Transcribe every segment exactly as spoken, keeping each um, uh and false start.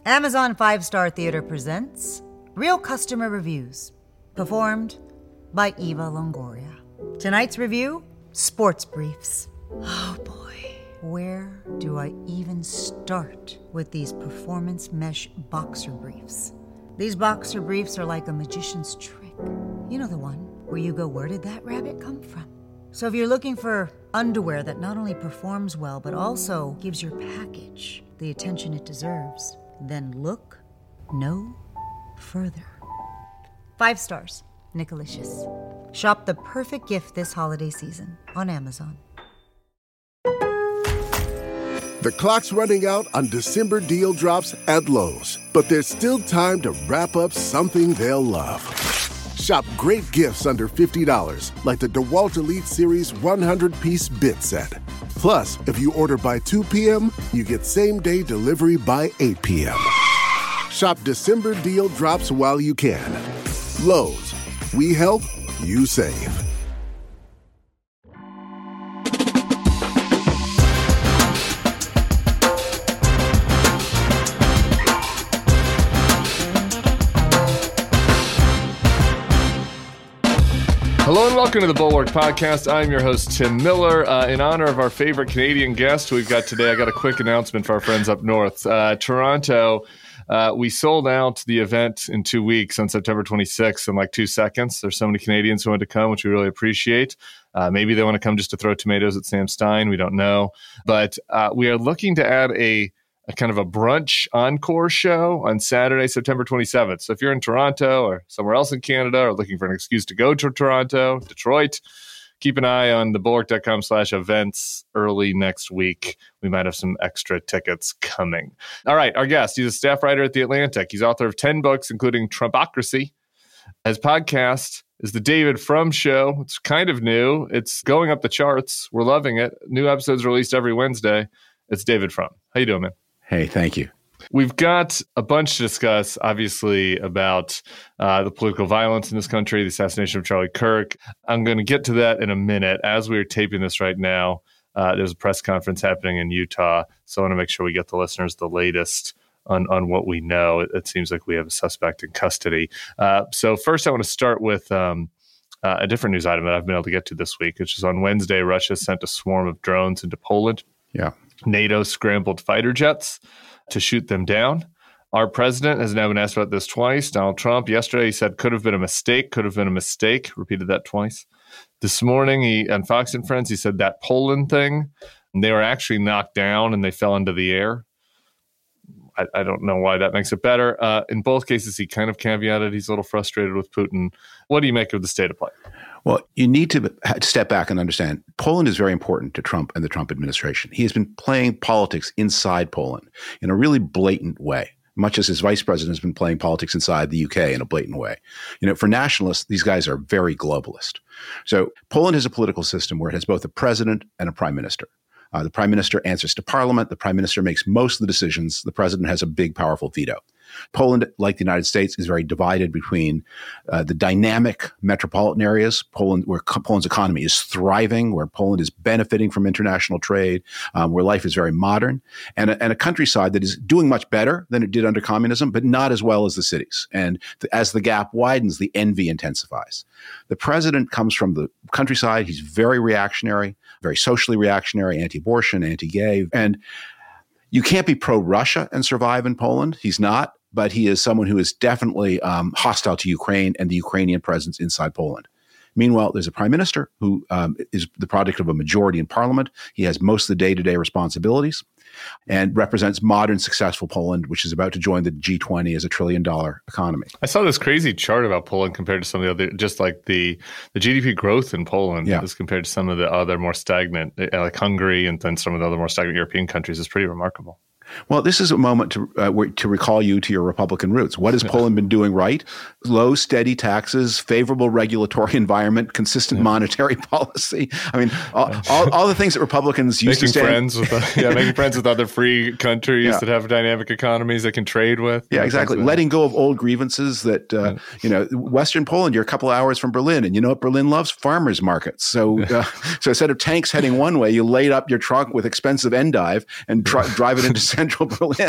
Amazon Five Star Theater presents Real Customer Reviews, performed by Eva Longoria. Tonight's review, Sports Briefs. Oh boy, where do I even start with these performance mesh boxer briefs? These boxer briefs are like a magician's trick. You know the one where you go, where did that rabbit come from? So if you're looking for underwear that not only performs well, but also gives your package the attention it deserves, then look no further. Five stars, Nicolicious. Shop the perfect gift this holiday season on Amazon. The clock's running out on December deal drops at Lowe's, but there's still time to wrap up something they'll love. Shop great gifts under fifty dollars, like the DeWalt Elite Series one hundred piece bit set. Plus, if you order by two p.m., you get same-day delivery by eight p.m. Shop December deal drops while you can. Lowe's. We help, you save. Hello and welcome to the Bulwark Podcast. I'm your host, Tim Miller. Uh, in honor of our favorite Canadian guest we've got today, I got a quick announcement for our friends up north. Uh, Toronto, uh, we sold out the event in two weeks on September twenty-sixth in like two seconds. There's so many Canadians who wanted to come, which we really appreciate. Uh, maybe they want to come just to throw tomatoes at Sam Stein. We don't know. But uh, we are looking to add a a kind of a brunch encore show on Saturday, September twenty-seventh. So if you're in Toronto or somewhere else in Canada or looking for an excuse to go to Toronto, Detroit, keep an eye on thebulwark.com slash events early next week. We might have some extra tickets coming. All right, our guest, he's a staff writer at The Atlantic. He's author of ten books, including Trumpocracy. His podcast is The David Frum Show. It's kind of new. It's going up the charts. We're loving it. New episodes released every Wednesday. It's David Frum. How you doing, man? Hey, thank you. We've got a bunch to discuss, obviously, about uh, the political violence in this country, the assassination of Charlie Kirk. I'm going to get to that in a minute. As we're taping this right now, uh, there's a press conference happening in Utah, so I want to make sure we get the listeners the latest on, on what we know. It, it seems like we have a suspect in custody. Uh, so first, I want to start with um, uh, a different news item that I've been able to get to this week, which is on Wednesday, Russia sent a swarm of drones into Poland. Yeah. NATO scrambled fighter jets to shoot them down. Our president has now been asked about this twice. Donald Trump, yesterday, he said could have been a mistake, could have been a mistake, repeated that twice. This morning, he on Fox and Friends, he said that Poland thing, they were actually knocked down and they fell into the air. I, I don't know why that makes it better. Uh, in both cases, he kind of caveated he's a little frustrated with Putin. What do you make of the state of play? Well, you need to step back and understand Poland is very important to Trump and the Trump administration. He has been playing politics inside Poland in a really blatant way, much as his vice president has been playing politics inside the U K in a blatant way. You know, for nationalists, these guys are very globalist. So Poland has a political system where it has both a president and a prime minister. Uh, the prime minister answers to parliament. The prime minister makes most of the decisions. The president has a big, powerful veto. Poland, like the United States, is very divided between uh, the dynamic metropolitan areas, Poland, where co- Poland's economy is thriving, where Poland is benefiting from international trade, um, where life is very modern, and a, and a countryside that is doing much better than it did under communism, but not as well as the cities. And th- as the gap widens, the envy intensifies. The president comes from the countryside. He's very reactionary, very socially reactionary, anti-abortion, anti-gay, and you can't be pro-Russia and survive in Poland. He's not, but he is someone who is definitely um, hostile to Ukraine and the Ukrainian presence inside Poland. Meanwhile, there's a prime minister who um, is the product of a majority in parliament. He has most of the day-to-day responsibilities and represents modern, successful Poland, which is about to join the G twenty as a trillion-dollar economy. I saw this crazy chart about Poland compared to some of the other, just like the, the G D P growth in Poland yeah. as compared to some of the other more stagnant, like Hungary and then some of the other more stagnant European countries is pretty remarkable. Well, this is a moment to uh, to recall you to your Republican roots. What has Poland been doing right? Low, steady taxes, favorable regulatory environment, consistent yeah. monetary policy. I mean, all, all, all the things that Republicans used making to stand. Friends with, uh, yeah, making friends with other free countries yeah. that have dynamic economies they can trade with. Yeah, exactly. Letting go of old grievances that, uh, yeah. you know, Western Poland, you're a couple of hours from Berlin. And you know what Berlin loves? Farmers markets. So, uh, so instead of tanks heading one way, you laid up your trunk with expensive endive and try, drive it into central Berlin.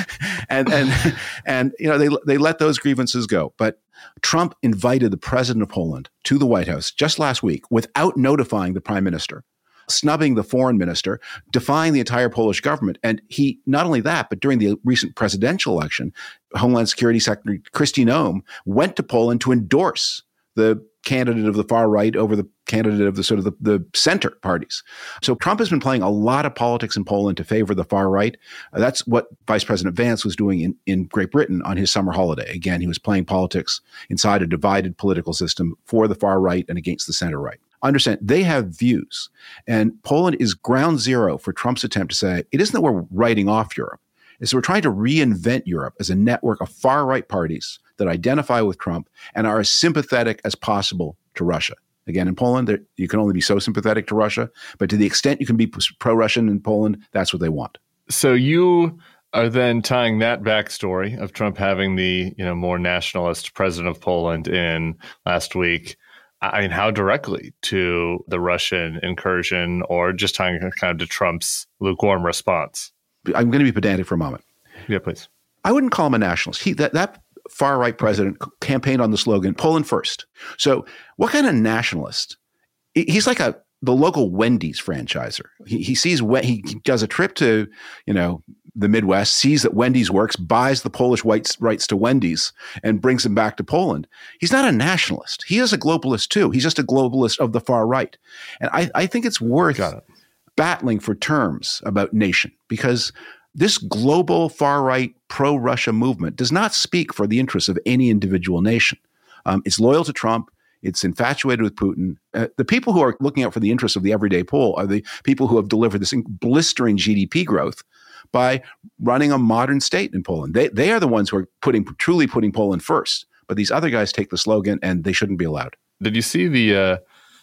and, and, and, you know, they, they let those grievances go. But Trump invited the president of Poland to the White House just last week without notifying the prime minister, snubbing the foreign minister, defying the entire Polish government. And he, not only that, but during the recent presidential election, Homeland Security Secretary Kristi Noem went to Poland to endorse the candidate of the far right over the candidate of the sort of the, the center parties. So Trump has been playing a lot of politics in Poland to favor the far right. Uh, that's what Vice President Vance was doing in, in Great Britain on his summer holiday. Again, he was playing politics inside a divided political system for the far right and against the center right. Understand, they have views. And Poland is ground zero for Trump's attempt to say, it isn't that we're writing off Europe. It's we're trying to reinvent Europe as a network of far-right parties that identify with Trump and are as sympathetic as possible to Russia. Again, in Poland, there, you can only be so sympathetic to Russia, but to the extent you can be pro-Russian in Poland, that's what they want. So you are then tying that backstory of Trump having the, you know, more nationalist president of Poland in last week, I mean, how directly to the Russian incursion, or just tying kind of to Trump's lukewarm response? I'm going to be pedantic for a moment. Yeah, please. I wouldn't call him a nationalist. He that that far-right president campaigned on the slogan, Poland first. So what kind of nationalist? He's like a the local Wendy's franchiser. He, he sees when he does a trip to, you know, the Midwest, sees that Wendy's works, buys the Polish rights, rights to Wendy's and brings them back to Poland. He's not a nationalist. He is a globalist too. He's just a globalist of the far right. And I, I think it's worth it. battling for terms about nation, because this global far-right pro-Russia movement does not speak for the interests of any individual nation. Um, it's loyal to Trump. It's infatuated with Putin. Uh, the people who are looking out for the interests of the everyday Pole are the people who have delivered this blistering G D P growth by running a modern state in Poland. They they are the ones who are putting truly putting Poland first. But these other guys take the slogan, and they shouldn't be allowed. Did you see the? Uh,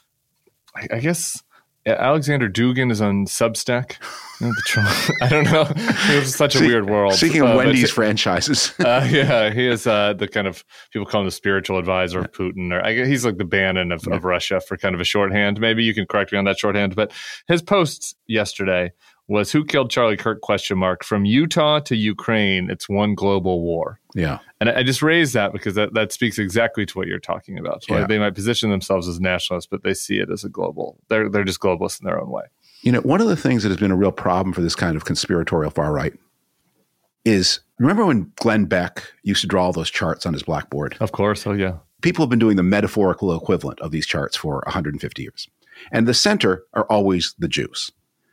I, I guess. Alexander Dugin is on Substack. I don't know. It was such a See, weird world. Speaking of uh, Wendy's franchises. uh, yeah, he is uh, the kind of, people call him the spiritual advisor of Putin. Or I guess he's like the Bannon of, yeah. of Russia for kind of a shorthand. Maybe you can correct me on that shorthand. But his post yesterday was, who killed Charlie Kirk, question mark, from Utah to Ukraine, it's one global war. Yeah. And I just raised that because that, that speaks exactly to what you're talking about. So yeah. They might position themselves as nationalists, but they see it as a global. They're they're just globalists in their own way. You know, one of the things that has been a real problem for this kind of conspiratorial far right is, remember when Glenn Beck used to draw all those charts on his blackboard? Of course. Oh, yeah. People have been doing the metaphorical equivalent of these charts for one hundred fifty years. And the center are always the Jews.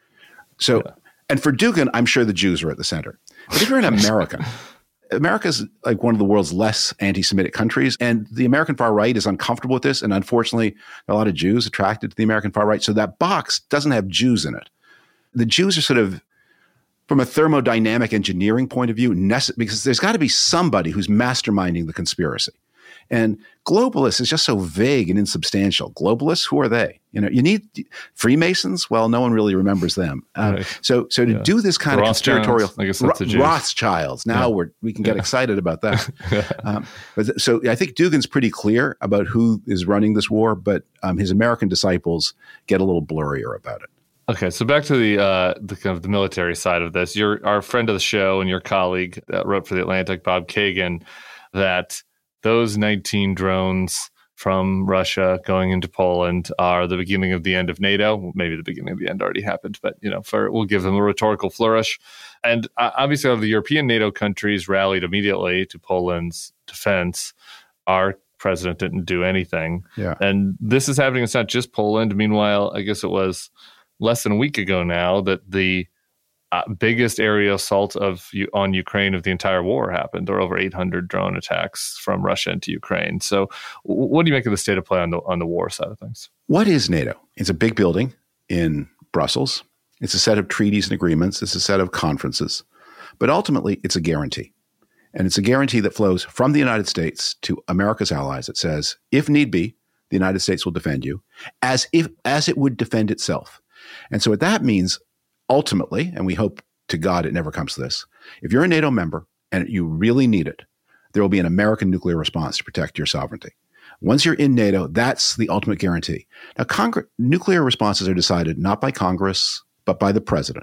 So, yeah. And for Dugin, I'm sure the Jews are at the center. But if you're in America, America's like one of the world's less anti-Semitic countries, and the American far right is uncomfortable with this. And unfortunately, a lot of Jews attracted to the American far right. So that box doesn't have Jews in it. The Jews are sort of, from a thermodynamic engineering point of view, nece- because there's got to be somebody who's masterminding the conspiracy. And globalists is just so vague and insubstantial. Globalists, who are they? You know, you need Freemasons. Well, no one really remembers them. Uh, right. So, so to yeah. do this kind of conspiratorial, I guess that's Ro- Rothschilds. Now yeah. we're we can get yeah. excited about that. um, but so I think Dugin's pretty clear about who is running this war, but um, his American disciples get a little blurrier about it. Okay, so back to the uh, the kind of the military side of this. You're our friend of the show and your colleague that wrote for The Atlantic, Bob Kagan, that those nineteen drones from Russia going into Poland are the beginning of the end of NATO. Maybe the beginning of the end already happened, but you know, for we'll give them a rhetorical flourish. And uh, obviously, all of the European NATO countries rallied immediately to Poland's defense. Our president didn't do anything, yeah. And this is happening. It's not just Poland. Meanwhile, I guess it was less than a week ago now that the Uh, biggest aerial assault of on Ukraine of the entire war happened. There were over eight hundred drone attacks from Russia into Ukraine. So, w- what do you make of the state of play on the on the war side of things? What is NATO? It's a big building in Brussels. It's a set of treaties and agreements. It's a set of conferences, but ultimately, it's a guarantee, and it's a guarantee that flows from the United States to America's allies. It says, if need be, the United States will defend you, as if as it would defend itself. And so, what that means. Ultimately, and we hope to God it never comes to this, if you're a NATO member and you really need it, there will be an American nuclear response to protect your sovereignty. Once you're in NATO, that's the ultimate guarantee. Now, Congre- nuclear responses are decided not by Congress, but by the president.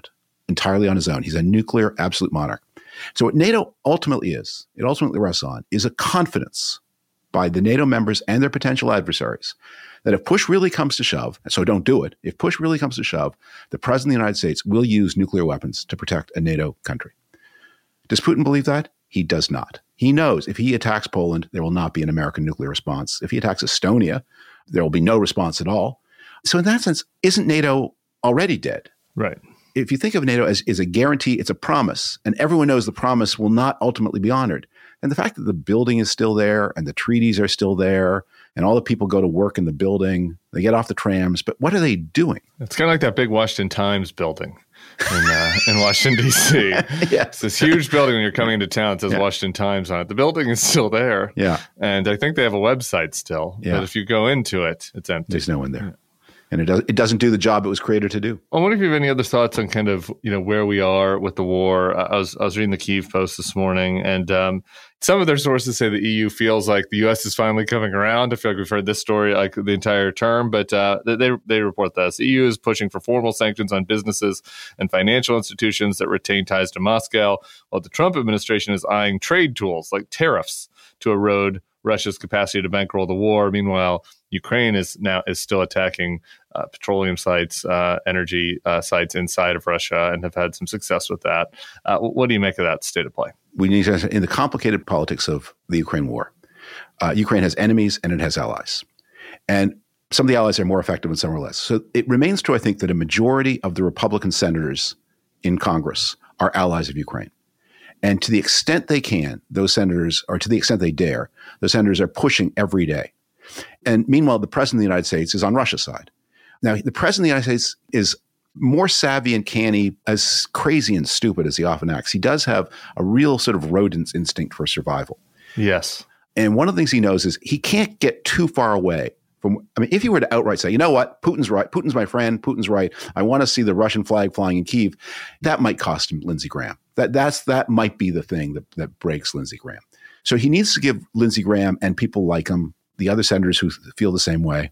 entirely on his own. He's a nuclear absolute monarch. So what NATO ultimately is, it ultimately rests on, is a confidence by the NATO members and their potential adversaries that if push really comes to shove, so don't do it, if push really comes to shove, the President of the United States will use nuclear weapons to protect a NATO country. Does Putin believe that? He does not. He knows if he attacks Poland, there will not be an American nuclear response. If he attacks Estonia, there will be no response at all. So in that sense, isn't NATO already dead? Right. If you think of NATO as, as a guarantee, it's a promise, and everyone knows the promise will not ultimately be honored. And the fact that the building is still there and the treaties are still there and all the people go to work in the building, they get off the trams, but what are they doing? It's kind of like that big Washington Times building in uh, in Washington, D C Yes. It's this huge building when you're coming into town. It says yeah. Washington Times on it. The building is still there. Yeah. And I think they have a website still. Yeah. But if you go into it, it's empty. There's no one there. Yeah. And it, does, it doesn't do the job it was created to do. I wonder if you have any other thoughts on kind of, you know, where we are with the war. I was I was reading the Kyiv Post this morning, and um, some of their sources say the E U feels like the U S is finally coming around. I feel like we've heard this story like the entire term, but uh, they they report this. E U is pushing for formal sanctions on businesses and financial institutions that retain ties to Moscow, while the Trump administration is eyeing trade tools like tariffs to erode Russia's capacity to bankroll the war. Meanwhile, Ukraine is now is still attacking uh, petroleum sites, uh, energy uh, sites inside of Russia, and have had some success with that. Uh, what do you make of that state of play? We need to, in the complicated politics of the Ukraine war, uh, Ukraine has enemies and it has allies. And some of the allies are more effective and some are less. So it remains true, I think, that a majority of the Republican senators in Congress are allies of Ukraine. And to the extent they can, those senators, or to the extent they dare, those senators are pushing every day. And meanwhile, the President of the United States is on Russia's side. Now, the President of the United States is more savvy and canny, as crazy and stupid as he often acts. He does have a real sort of rodent's instinct for survival. Yes. And one of the things he knows is he can't get too far away from, I mean, if he were to outright say, you know what, Putin's right, Putin's my friend, Putin's right, I want to see the Russian flag flying in Kyiv, that might cost him Lindsey Graham. That that's that might be the thing that, that breaks Lindsey Graham. So he needs to give Lindsey Graham and people like him, the other senators who feel the same way,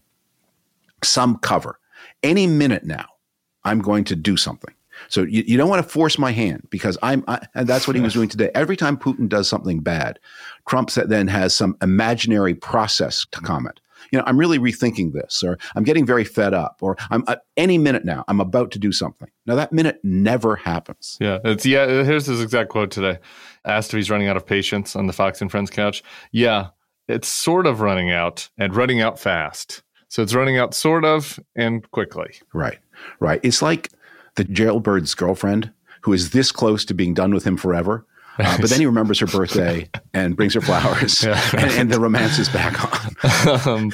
some cover. Any minute now, I'm going to do something. So you, you don't want to force my hand because I'm, I, and that's what he was doing today. Every time Putin does something bad, Trump then has some imaginary process to comment. You know, I'm really rethinking this, or I'm getting very fed up, or I'm uh, any minute now, I'm about to do something. Now that minute never happens. Yeah, it's yeah. Here's his exact quote today. Asked if he's running out of patience on the Fox and Friends couch. Yeah, it's sort of running out and running out fast. So it's running out sort of and quickly. Right, right. It's like the jailbird's girlfriend who is this close to being done with him forever. Uh, but then he remembers her birthday and brings her flowers, yeah, right. and, and the romance is back on. um,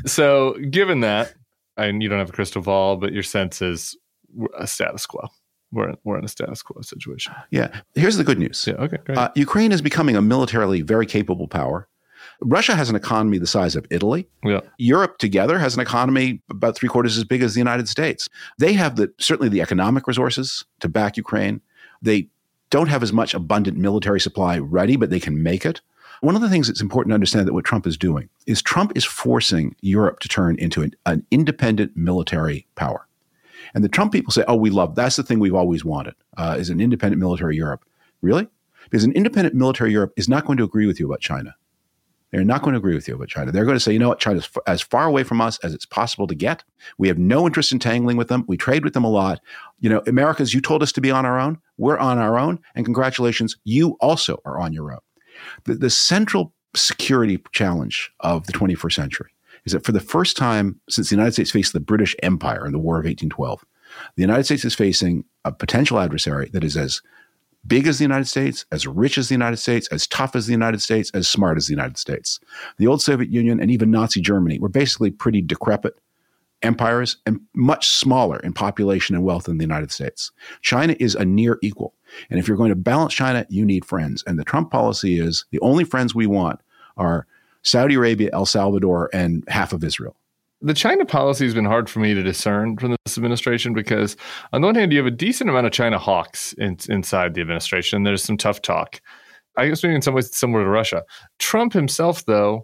so given that, and you don't have a crystal ball, but your sense is a status quo. We're in, we're in a status quo situation. Yeah. Here's the good news. Yeah. Okay. Great. Uh, Ukraine is becoming a militarily very capable power. Russia has an economy the size of Italy. Yeah. Europe together has an economy about three quarters as big as the United States. They have the certainly the economic resources to back Ukraine. They don't have as much abundant military supply ready, but they can make it. One of the things that's important to understand that what Trump is doing is Trump is forcing Europe to turn into an, an independent military power. And the Trump people say, oh, we love, that's the thing we've always wanted, uh, is an independent military Europe. Really? Because an independent military Europe is not going to agree with you about China. They're not going to agree with you about China. They're going to say, you know what, China's f- as far away from us as it's possible to get. We have no interest in tangling with them. We trade with them a lot. You know, America's, you told us to be on our own. We're on our own. And congratulations, you also are on your own. The, the central security challenge of the twenty-first century is that for the first time since the United States faced the British Empire in the War of eighteen twelve, the United States is facing a potential adversary that is as big as the United States, as rich as the United States, as tough as the United States, as smart as the United States. The old Soviet Union and even Nazi Germany were basically pretty decrepit empires and much smaller in population and wealth than the United States. China is a near equal. And if you're going to balance China, you need friends. And the Trump policy is the only friends we want are Saudi Arabia, El Salvador, and half of Israel. The China policy has been hard for me to discern from this administration because on the one hand, you have a decent amount of China hawks in, inside the administration. There's some tough talk. I guess maybe in some ways it's similar to Russia. Trump himself, though,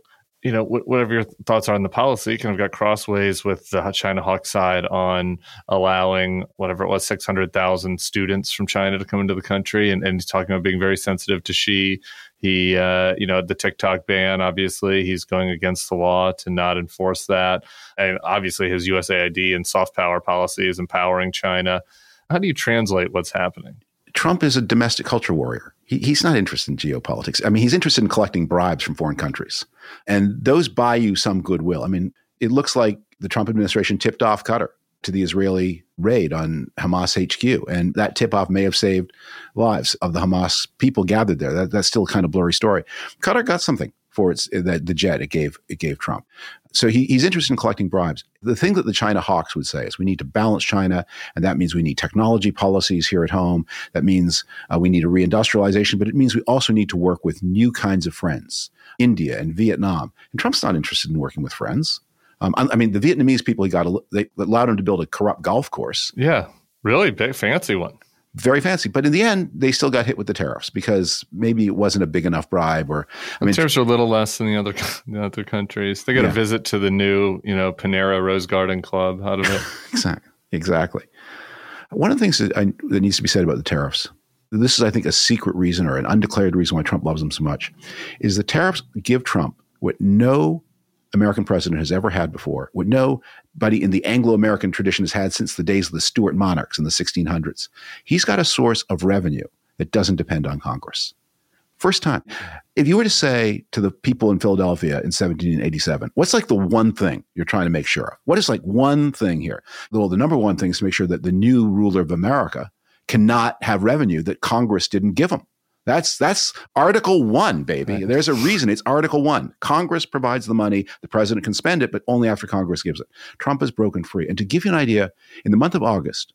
you know, wh- whatever your thoughts are on the policy, kind of got crossways with the China Hawk side on allowing whatever it was, six hundred thousand students from China to come into the country. And, and he's talking about being very sensitive to Xi. He, uh, you know, the TikTok ban, obviously, he's going against the law to not enforce that. And obviously his U S A I D and soft power policy is empowering China. How do you translate what's happening? Trump is a domestic culture warrior. He, he's not interested in geopolitics. I mean, he's interested in collecting bribes from foreign countries. And those buy you some goodwill. I mean, it looks like the Trump administration tipped off Qatar to the Israeli raid on Hamas H Q. And that tip-off may have saved lives of the Hamas people gathered there. That, that's still kind of blurry story. Qatar got something for its the, the jet it gave it gave Trump. So he, he's interested in collecting bribes. The thing that the China hawks would say is we need to balance China, and that means we need technology policies here at home. That means uh, we need a reindustrialization, but it means we also need to work with new kinds of friends, India and Vietnam. And Trump's not interested in working with friends. Um, I, I mean, the Vietnamese people, he got a, they allowed him to build a corrupt golf course. Yeah, really big, fancy one. Very fancy. But in the end, they still got hit with the tariffs because maybe it wasn't a big enough bribe. Or I mean, the tariffs are a little less than the other the other countries. They got yeah. a visit to the new, you know, Panera Rose Garden Club out of it. exactly. Exactly. One of the things that, I, that needs to be said about the tariffs, this is, I think, a secret reason or an undeclared reason why Trump loves them so much, is the tariffs give Trump what no American president has ever had before, what nobody in the Anglo-American tradition has had since the days of the Stuart monarchs in the sixteen hundreds. He's got a source of revenue that doesn't depend on Congress. First time. If you were to say to the people in Philadelphia in seventeen eighty-seven, what's like the one thing you're trying to make sure of? What is like one thing here? Well, the number one thing is to make sure that the new ruler of America cannot have revenue that Congress didn't give him. That's that's Article One, baby. Right. There's a reason. It's Article One. Congress provides the money. The president can spend it, but only after Congress gives it. Trump has broken free. And to give you an idea, in the month of August,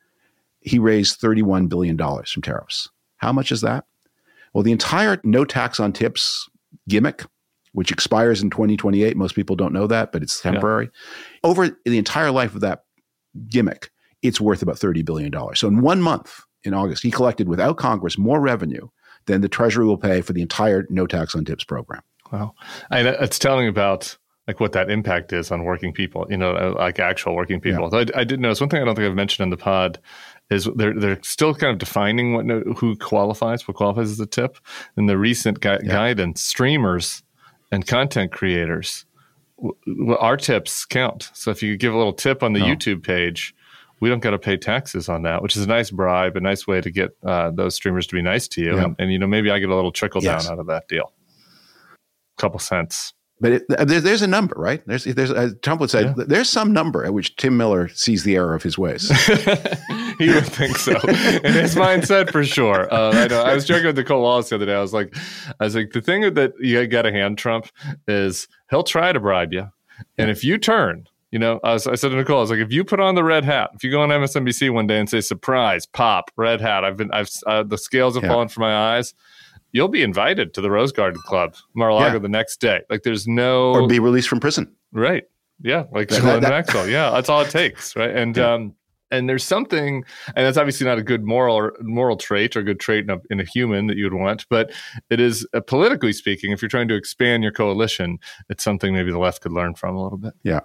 he raised thirty-one billion dollars from tariffs. How much is that? Well, the entire no tax on tips gimmick, which expires in twenty twenty-eight, most people don't know that, but it's temporary. Yeah. Over the entire life of that gimmick, it's worth about thirty billion dollars. So in one month, in August, he collected without Congress more revenue than the Treasury will pay for the entire no tax on tips program. Wow. And it's telling about like what that impact is on working people, you know, like actual working people. Yeah. I, I did notice one thing I don't think I've mentioned on the pod is they're they're still kind of defining what who qualifies, what qualifies as a tip. In the recent gui- yeah. guidance, streamers and content creators, w- our tips count. So if you give a little tip on the no. YouTube page, we don't got to pay taxes on that, which is a nice bribe, a nice way to get uh, those streamers to be nice to you. Yeah. And, and, you know, maybe I get a little trickle down yes. out of that deal. A couple cents. But it, there, there's a number, right? There's, there's uh, Trump would say, yeah. there's some number at which Tim Miller sees the error of his ways. He would think so. In his mindset, for sure. Uh, I know. I was joking with Nicole Wallace the other day. I was like, I was like, the thing that you got to hand Trump is he'll try to bribe you. And yeah. if you turn, you know, I, was, I said to Nicole, I was like, if you put on the red hat, if you go on M S N B C one day and say, surprise, pop, red hat, I've been, I've, uh, the scales have yeah. fallen from my eyes, you'll be invited to the Rose Garden Club, Mar-a-Lago, yeah. the next day. Like there's no. Or be released from prison. Right. Yeah. Like Ghislaine Maxwell. Yeah. That's all it takes. Right. And, yeah. um, and there's something, and that's obviously not a good moral or moral trait or good trait in a, in a human that you would want, but it is, uh, politically speaking, if you're trying to expand your coalition, it's something maybe the left could learn from a little bit. Yeah.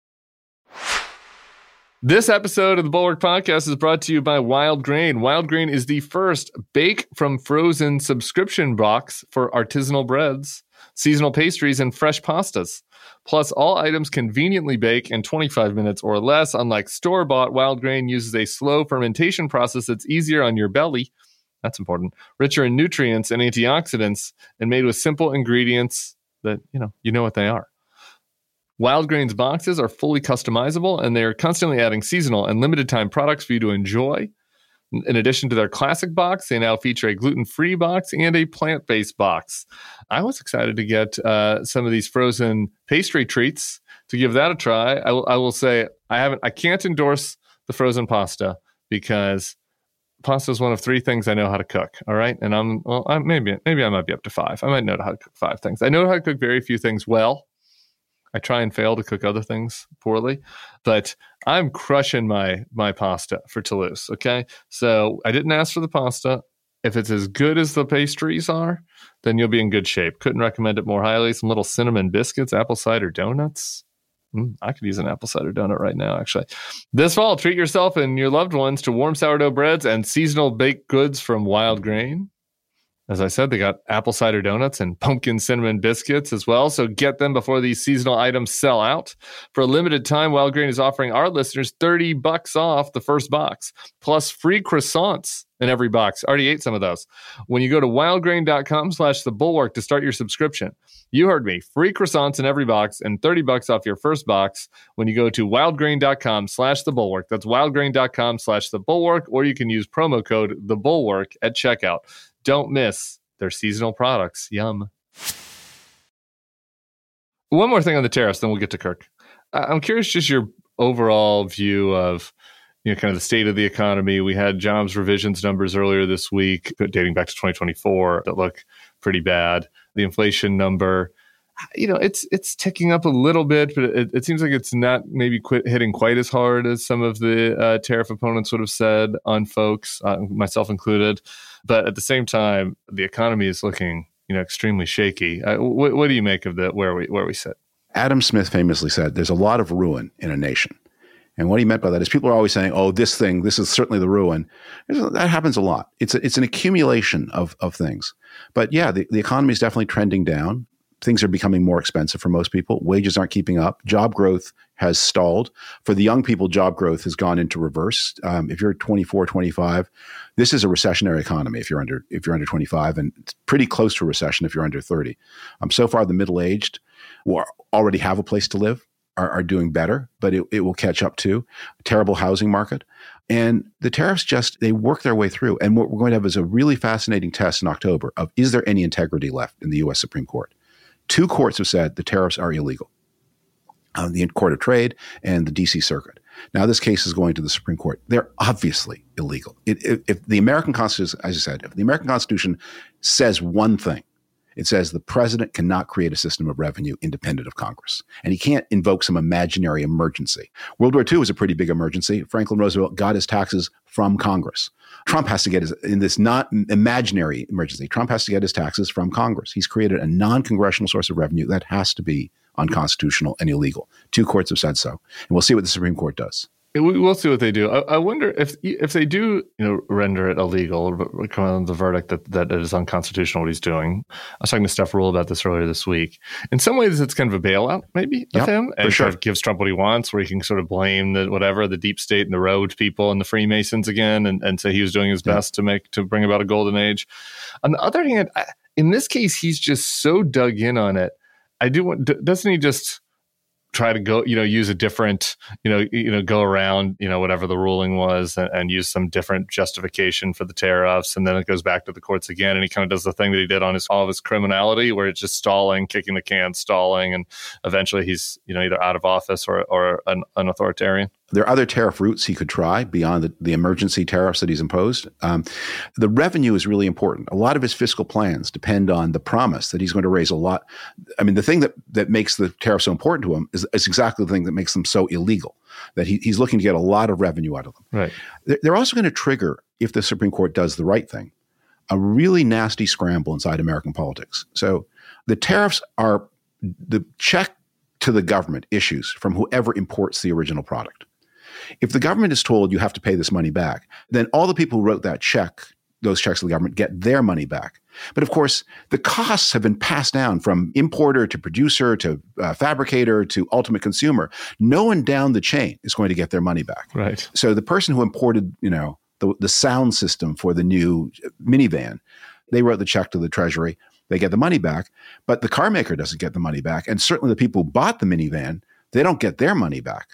This episode of the Bulwark Podcast is brought to you by Wild Grain. Wild Grain is the first bake from frozen subscription box for artisanal breads, seasonal pastries, and fresh pastas. Plus, all items conveniently bake in twenty-five minutes or less. Unlike store-bought, Wild Grain uses a slow fermentation process that's easier on your belly. That's important. Richer in nutrients and antioxidants, and made with simple ingredients that, you know, you know what they are. Wild Grain's boxes are fully customizable, and they are constantly adding seasonal and limited-time products for you to enjoy. In addition to their classic box, they now feature a gluten-free box and a plant-based box. I was excited to get uh, some of these frozen pastry treats to give that a try. I will, I will say I haven't. I can't endorse the frozen pasta because pasta is one of three things I know how to cook. All right, and I'm well. I'm, maybe maybe I might be up to five. I might know how to cook five things. I know how to cook very few things well. I try and fail to cook other things poorly, but I'm crushing my my pasta for Toulouse, okay? So I didn't ask for the pasta. if it's as good as the pastries are, then you'll be in good shape. Couldn't recommend it more highly. Some little cinnamon biscuits, apple cider donuts. Mm, I could use an apple cider donut right now, actually. This fall, treat yourself and your loved ones to warm sourdough breads and seasonal baked goods from Wild Grain. As I said, they got apple cider donuts and pumpkin cinnamon biscuits as well. So get them before these seasonal items sell out. For a limited time, Wild Grain is offering our listeners thirty bucks off the first box, plus free croissants in every box. Already ate some of those. When you go to wildgrain.com slash the bulwark to start your subscription. You heard me. Free croissants in every box and thirty bucks off your first box when you go to wildgrain.com slash the bulwark. That's wildgrain.com slash the bulwark, or you can use promo code the bulwark at checkout. Don't miss their seasonal products. Yum. One more thing on the tariffs, then we'll get to Kirk. I'm curious just your overall view of, you know, kind of the state of the economy. We had jobs revisions numbers earlier this week, dating back to twenty twenty-four, that look pretty bad. The inflation number, you know, it's it's ticking up a little bit, but it, it seems like it's not maybe quit hitting quite as hard as some of the uh, tariff opponents would have said on folks, uh, myself included. But at the same time, the economy is looking, you know, extremely shaky. Uh, what, what do you make of the where we where we sit? Adam Smith famously said, "There's a lot of ruin in a nation." And what he meant by that is people are always saying, "Oh, this thing, this is certainly the ruin." That happens a lot. It's a, it's an accumulation of of things. But yeah, the, the economy is definitely trending down. Things are becoming more expensive for most people. Wages aren't keeping up. Job growth has stalled. For the young people, job growth has gone into reverse. Um, if you're twenty-four, twenty-five, this is a recessionary economy if you're under if you're under twenty-five, and it's pretty close to a recession if you're under thirty. Um, so far, the middle-aged who are, already have a place to live are, are doing better, but it, it will catch up too. Terrible housing market. And the tariffs just, they work their way through. And what we're going to have is a really fascinating test in October of, is there any integrity left in the U S Supreme Court? Two courts have said the tariffs are illegal, um, the Court of Trade and the D C Circuit. Now, this case is going to the Supreme Court. They're obviously illegal. It, if, if the American Constitution, as I said, if the American Constitution says one thing, it says the president cannot create a system of revenue independent of Congress. And he can't invoke some imaginary emergency. World War Two was a pretty big emergency. Franklin Roosevelt got his taxes from Congress. Trump has to get his, in this not imaginary emergency, Trump has to get his taxes from Congress. He's created a non-congressional source of revenue that has to be unconstitutional and illegal. Two courts have said so. And we'll see what the Supreme Court does. We'll see what they do. I, I wonder if if they do, you know, render it illegal or come on the verdict that, that it is unconstitutional what he's doing. I was talking to Steph Rule about this earlier this week. In some ways, it's kind of a bailout, maybe, yep, of him, and sure. sort of gives Trump what he wants, where he can sort of blame the whatever the deep state and the road people and the Freemasons again, and, and say he was doing his yep. best to make to bring about a golden age. On the other hand, I, in this case, he's just so dug in on it. I do want, doesn't he just try to go, you know, use a different, you know, you know, go around, you know, whatever the ruling was and, and use some different justification for the tariffs. And then it goes back to the courts again. And he kind of does the thing that he did on his, all of his criminality, where it's just stalling, kicking the can, stalling. And eventually he's, you know, either out of office or, or an, an authoritarian. There are other tariff routes he could try beyond the, the emergency tariffs that he's imposed. Um, the revenue is really important. A lot of his fiscal plans depend on the promise that he's going to raise a lot. I mean, the thing that, that makes the tariff so important to him is, is exactly the thing that makes them so illegal, that he, he's looking to get a lot of revenue out of them. Right. They're, they're also going to trigger, if the Supreme Court does the right thing, a really nasty scramble inside American politics. So the tariffs are the check to the government issues from whoever imports the original product. If the government is told you have to pay this money back, then all the people who wrote that check, those checks to the government, get their money back. But of course, the costs have been passed down from importer to producer to uh, fabricator to ultimate consumer. No one down the chain is going to get their money back. Right. So the person who imported, you know, the, the sound system for the new minivan, they wrote the check to the Treasury. They get the money back, but the car maker doesn't get the money back. And certainly the people who bought the minivan, they don't get their money back.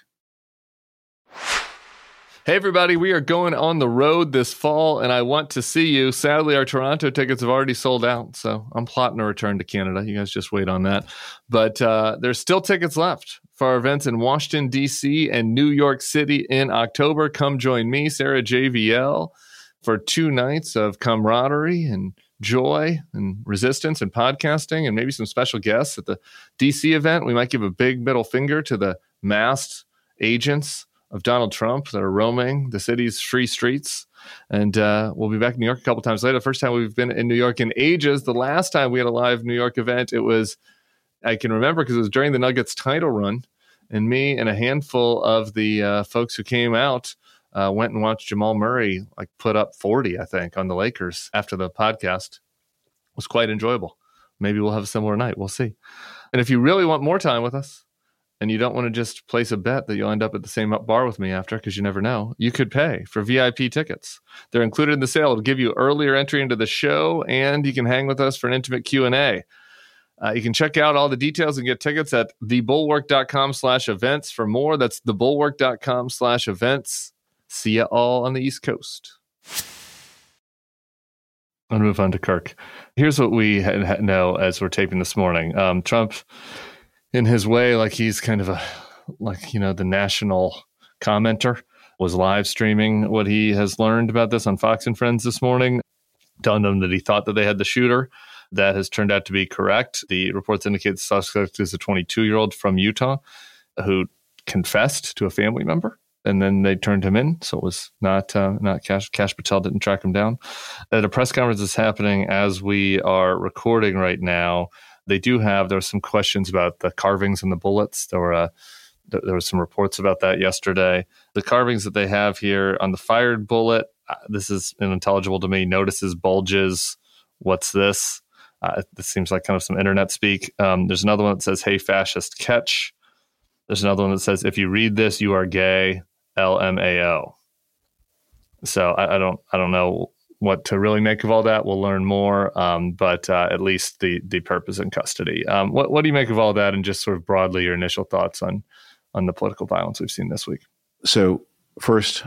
Hey, everybody, we are going on the road this fall, and I want to see you. Sadly, our Toronto tickets have already sold out, so I'm plotting a return to Canada. You guys just wait on that. But uh, there's still tickets left for our events in Washington, D C and New York City in October. Come join me, Sarah J V L, for two nights of camaraderie and joy and resistance and podcasting and maybe some special guests at the D C event. We might give a big middle finger to the masked agents of Donald Trump that are roaming the city's free streets. And uh, we'll be back in New York a couple times later. The first time we've been in New York in ages. The last time we had a live New York event, it was, I can remember because it was during the Nuggets title run. And me and a handful of the uh, folks who came out uh, went and watched Jamal Murray like put up forty, I think, on the Lakers after the podcast. It was quite enjoyable. Maybe we'll have a similar night. We'll see. And if you really want more time with us and you don't want to just place a bet that you'll end up at the same bar with me after, because you never know, you could pay for V I P tickets. They're included in the sale. It'll give you earlier entry into the show, and you can hang with us for an intimate Q and A. Uh, you can check out all the details and get tickets at thebulwark.com slash events for more. That's thebulwark.com slash events. See you all on the East Coast. I'll move on to Kirk. Here's what we know as we're taping this morning. Um, Trump, in his way, like he's kind of a, like, you know, the national commenter, was live streaming what he has learned about this on Fox and Friends this morning, telling them that he thought that they had the shooter. That has turned out to be correct. The reports indicate the suspect is a twenty-two-year-old from Utah who confessed to a family member, and then they turned him in. So it was not uh, not Kash, Kash Patel didn't track him down. At a press conference that's happening as we are recording right now, they do have, there were some questions about the carvings and the bullets. There were uh, there, there were some reports about that yesterday. The carvings that they have here on the fired bullet, uh, this is unintelligible to me. Notices, bulges. What's this? Uh, this seems like kind of some internet speak. Um, there's another one that says, "Hey, fascist, catch." There's another one that says, "If you read this, you are gay." L M A O. So I, I don't, I don't know what to really make of all that. We'll learn more, um, but uh, at least the the perp is in custody. Um, what what do you make of all that, and just sort of broadly your initial thoughts on on the political violence we've seen this week? So first,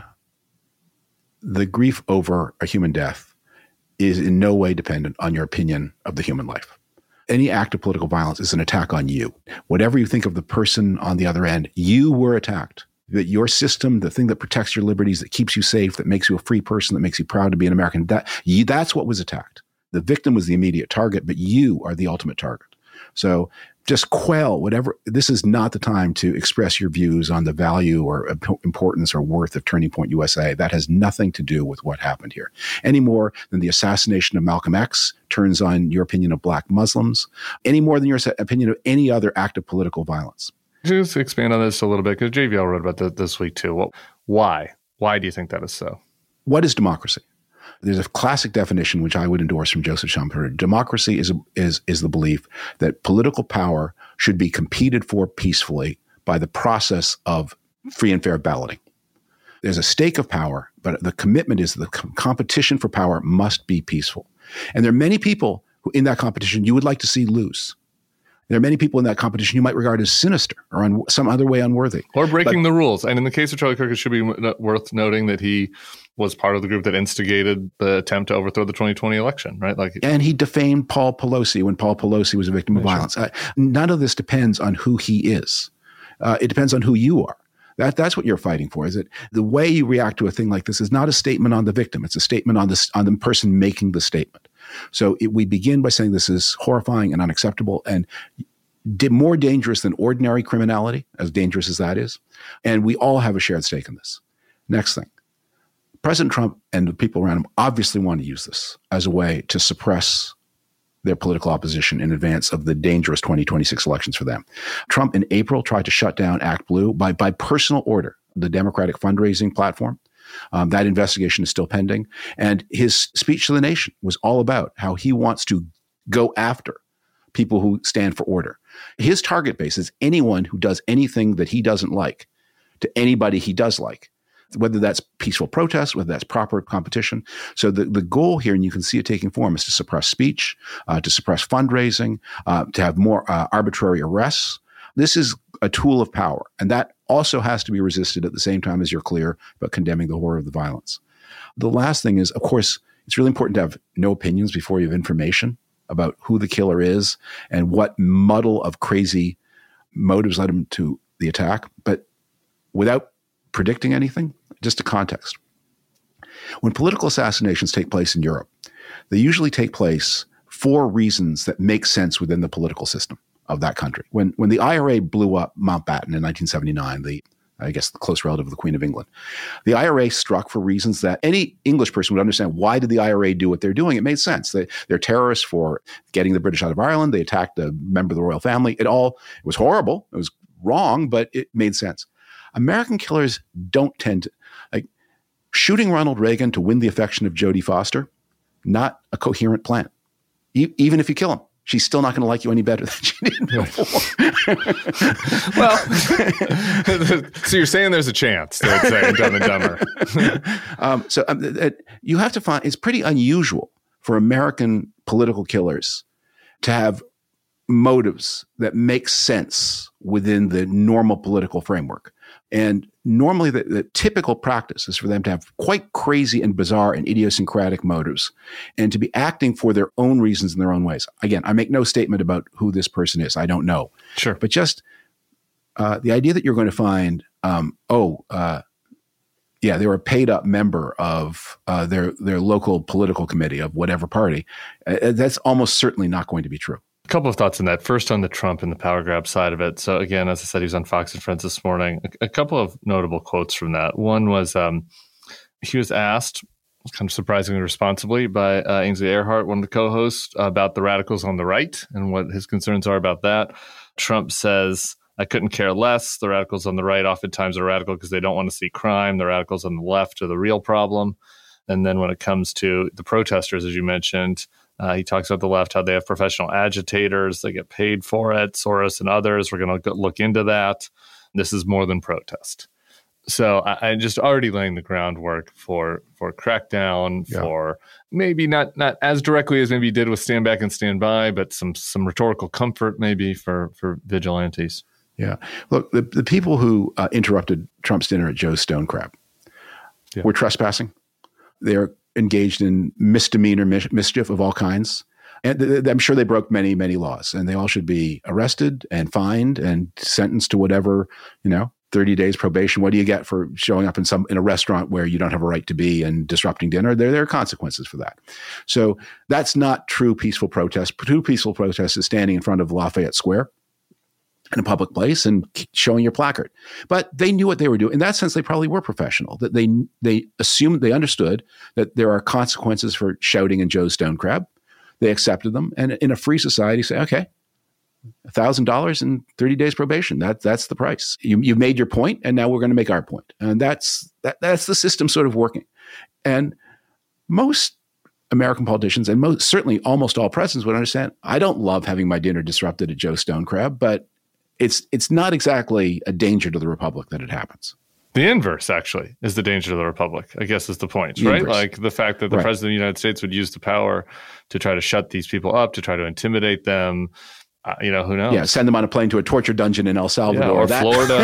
the grief over a human death is in no way dependent on your opinion of the human life. Any act of political violence is an attack on you. Whatever you think of the person on the other end, you were attacked. That your system, the thing that protects your liberties, that keeps you safe, that makes you a free person, that makes you proud to be an American, that you, that's what was attacked. The victim was the immediate target, but you are the ultimate target. So just quell whatever. This is not the time to express your views on the value or importance or worth of Turning Point U S A. That has nothing to do with what happened here, any more than the assassination of Malcolm X turns on your opinion of black Muslims, any more than your opinion of any other act of political violence. Just expand on this a little bit, because J V L wrote about that this week too. Well, why? Why do you think that is so? What is democracy? There's a classic definition which I would endorse from Joseph Schumpeter. Democracy is is is the belief that political power should be competed for peacefully by the process of free and fair balloting. There's a stake of power, but the commitment is the competition for power must be peaceful. And there are many people who, in that competition, you would like to see lose. There are many people in that competition you might regard as sinister or in some other way unworthy. Or breaking but, the rules. And in the case of Charlie Kirk, it should be worth noting that he was part of the group that instigated the attempt to overthrow the twenty twenty election, right? Like, and he defamed Paul Pelosi when Paul Pelosi was a victim of sure. violence. Uh, none of this depends on who he is. Uh, it depends on who you are. That, that's what you're fighting for, is it? The way you react to a thing like this is not a statement on the victim. It's a statement on the, on the person making the statement. So it, we begin by saying this is horrifying and unacceptable and more dangerous than ordinary criminality, as dangerous as that is. And we all have a shared stake in this. Next thing. President Trump and the people around him obviously want to use this as a way to suppress their political opposition in advance of the dangerous twenty twenty-six elections for them. Trump in April tried to shut down Act Blue by, by personal order, the Democratic fundraising platform. Um, that investigation is still pending. And his speech to the nation was all about how he wants to go after people who stand for order. His target base is anyone who does anything that he doesn't like to anybody he does like, whether that's peaceful protest, whether that's proper competition. So the, the goal here, and you can see it taking form, is to suppress speech, uh, to suppress fundraising, uh, to have more uh, arbitrary arrests. This is a tool of power, and that also has to be resisted at the same time as you're clear about condemning the horror of the violence. The last thing is, of course, it's really important to have no opinions before you have information about who the killer is and what muddle of crazy motives led him to the attack. But without predicting anything, just a context. When political assassinations take place in Europe, they usually take place for reasons that make sense within the political system of that country. When when the I R A blew up Mountbatten in nineteen seventy-nine, the I guess the close relative of the Queen of England. The I R A struck for reasons that any English person would understand. Why did the I R A do what they're doing? It made sense. They, they're terrorists for getting the British out of Ireland. They attacked a member of the royal family. It all it was horrible. It was wrong, but it made sense. American killers don't tend to, like, shooting Ronald Reagan to win the affection of Jodie Foster, not a coherent plan. E- even if you kill him, she's still not going to like you any better than she did before. Well, so you're saying there's a chance, they would say, in Dumb and Dumber. um, so um, uh, you have to find, it's pretty unusual for American political killers to have motives that make sense within the normal political framework. And normally the, the typical practice is for them to have quite crazy and bizarre and idiosyncratic motives and to be acting for their own reasons in their own ways. Again, I make no statement about who this person is. I don't know. Sure. But just uh, the idea that you're going to find, um, oh, uh, yeah, they were a paid up member of uh, their, their local political committee of whatever party, uh, that's almost certainly not going to be true. A couple of thoughts on that. First, on the Trump and the power grab side of it. So again, as I said, he was on Fox and Friends this morning. A, a couple of notable quotes from that. One was um, he was asked, kind of surprisingly responsibly, by uh, Ainsley Earhardt, one of the co-hosts, about the radicals on the right and what his concerns are about that. Trump says, I couldn't care less. The radicals on the right oftentimes are radical because they don't want to see crime. The radicals on the left are the real problem. And then when it comes to the protesters, as you mentioned, Uh, he talks about the left, how they have professional agitators. They get paid for it. Soros and others. We're going to look into that. This is more than protest. So I, I just already laying the groundwork for for crackdown, yeah. for maybe not not as directly as maybe he did with Stand Back and Stand By, but some some rhetorical comfort maybe for for vigilantes. Yeah. Look, the, the people who uh, interrupted Trump's dinner at Joe's Stone Crab yeah. were trespassing. They're engaged in misdemeanor mis- mischief of all kinds. And th- th- I'm sure they broke many, many laws, and they all should be arrested and fined and sentenced to whatever, you know, thirty days probation. What do you get for showing up in some in a restaurant where you don't have a right to be and disrupting dinner? There, there are consequences for that. So that's not true peaceful protest. True peaceful protest is standing in front of Lafayette Square in a public place and showing your placard. But they knew what they were doing. In that sense, they probably were professional. That they they assumed, they understood that there are consequences for shouting in Joe's Stone Crab. They accepted them. And in a free society, say, okay, one thousand dollars and thirty days probation. That, that's the price. You, you've made your point, and now we're going to make our point. And that's that, that's the system sort of working. And most American politicians, and most, certainly almost all presidents, would understand, I don't love having my dinner disrupted at Joe's Stone Crab, but It's it's not exactly a danger to the republic that it happens. The inverse, actually, is the danger to the republic, I guess is the point, the right? Inverse. Like the fact that the right. president of the United States would use the power to try to shut these people up, to try to intimidate them. Uh, you know, who knows? Yeah, send them on a plane to a torture dungeon in El Salvador. Yeah, or that. Florida,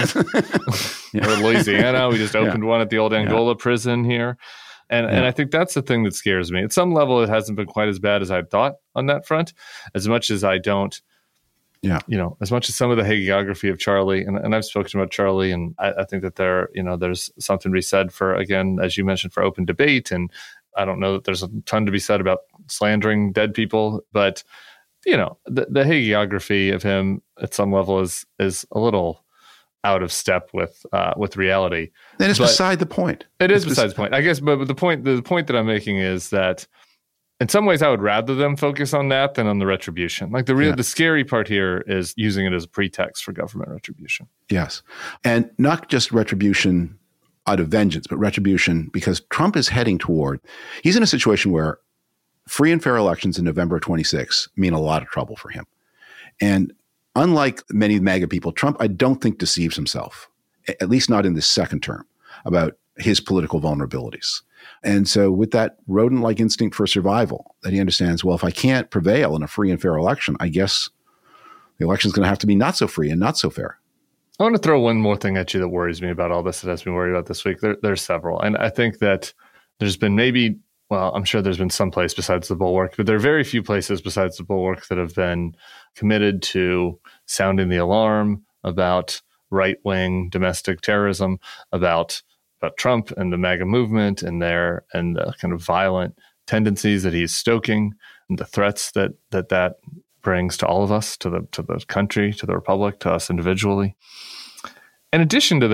yeah. or Louisiana. We just opened yeah. one at the old Angola yeah. prison here. And yeah. and I think that's the thing that scares me. At some level, it hasn't been quite as bad as I thought on that front, as much as I don't Yeah, you know, as much as some of the hagiography of Charlie, and, and I've spoken about Charlie, and I, I think that there, you know, there's something to be said for, again, as you mentioned, for open debate. And I don't know that there's a ton to be said about slandering dead people, but, you know, the, the hagiography of him at some level is is a little out of step with uh, with reality. And it's but beside the point. It is it's beside bes- the point, I guess. But, but the point, the point that I'm making is that, in some ways, I would rather them focus on that than on the retribution. Like the real, yeah. the scary part here is using it as a pretext for government retribution. Yes. And not just retribution out of vengeance, but retribution because Trump is heading toward, he's in a situation where free and fair elections in November of twenty-six mean a lot of trouble for him. And unlike many MAGA people, Trump, I don't think deceives himself, at least not in this second term, about his political vulnerabilities. And so with that rodent-like instinct for survival that he understands, well, if I can't prevail in a free and fair election, I guess the election is going to have to be not so free and not so fair. I want to throw one more thing at you that worries me about all this that has been worried about this week. There, there's several. And I think that there's been maybe, well, I'm sure there's been some place besides the Bulwark, but there are very few places besides the Bulwark that have been committed to sounding the alarm about right-wing domestic terrorism, about about Trump and the MAGA movement and their and the kind of violent tendencies that he's stoking and the threats that that that brings to all of us, to the to the country, to the republic, to us individually. In addition to that,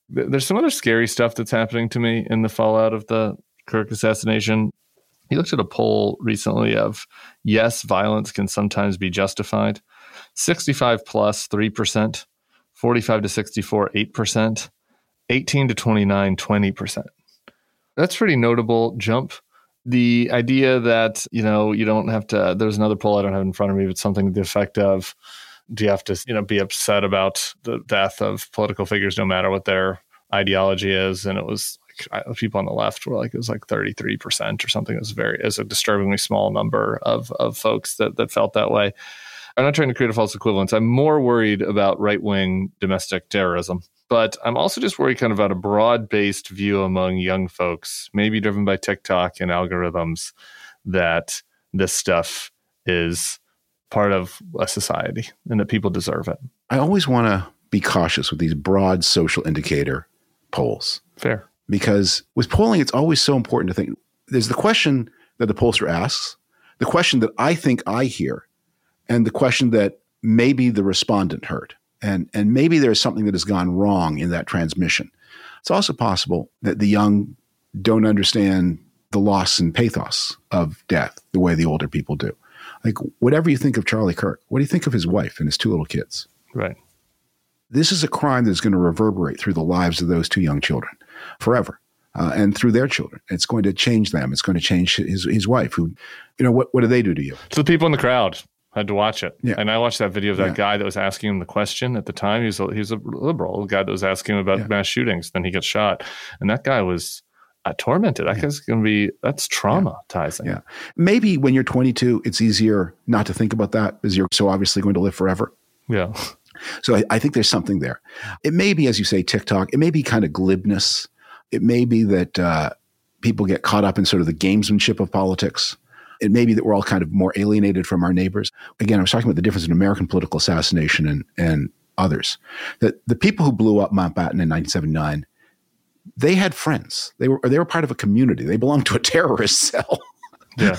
There's some other scary stuff that's happening to me in the fallout of the Kirk assassination. He looked at a poll recently of, yes, violence can sometimes be justified. sixty-five plus, three percent. forty-five to sixty-four, eight percent. eighteen to twenty-nine, twenty percent. That's a pretty notable jump. The idea that, you know, you don't have to, there's another poll I don't have in front of me, but something to the effect of, do you have to, you know, be upset about the death of political figures no matter what their ideology is? And it was like, people on the left were like, it was like thirty-three percent or something. It was very, it was a disturbingly small number of of folks that that felt that way. I'm not trying to create a false equivalence. I'm more worried about right-wing domestic terrorism, but I'm also just worried kind of about a broad-based view among young folks, maybe driven by TikTok and algorithms, that this stuff is part of a society and that people deserve it. I always want to be cautious with these broad social indicator polls. Fair. Because with polling, it's always so important to think. There's the question that the pollster asks, the question that I think I hear, and the question that maybe the respondent heard. And, and maybe there's something that has gone wrong in that transmission. It's also possible that the young don't understand the loss and pathos of death the way the older people do. Like, whatever you think of Charlie Kirk, what do you think of his wife and his two little kids? Right. This is a crime that's going to reverberate through the lives of those two young children forever, uh, and through their children. It's going to change them. It's going to change his his wife, who, you know, what, what do they do to you? To the people in the crowd. I had to watch it. Yeah. And I watched that video of that yeah. guy that was asking him the question at the time. He was a, he was a liberal, a guy that was asking him about yeah. mass shootings. Then he gets shot. And that guy was uh, tormented. That yeah. guy's going to be, that's traumatizing. Yeah. yeah. Maybe when you're twenty-two, it's easier not to think about that because you're so obviously going to live forever. Yeah. So I, I think there's something there. It may be, as you say, TikTok. It may be kind of glibness. It may be that uh, people get caught up in sort of the gamesmanship of politics. It may be that we're all kind of more alienated from our neighbors. Again, I was talking about the difference in American political assassination and, and others. That the people who blew up Mountbatten in nineteen seventy-nine, they had friends. They were they were part of a community. They belonged to a terrorist cell. Yeah.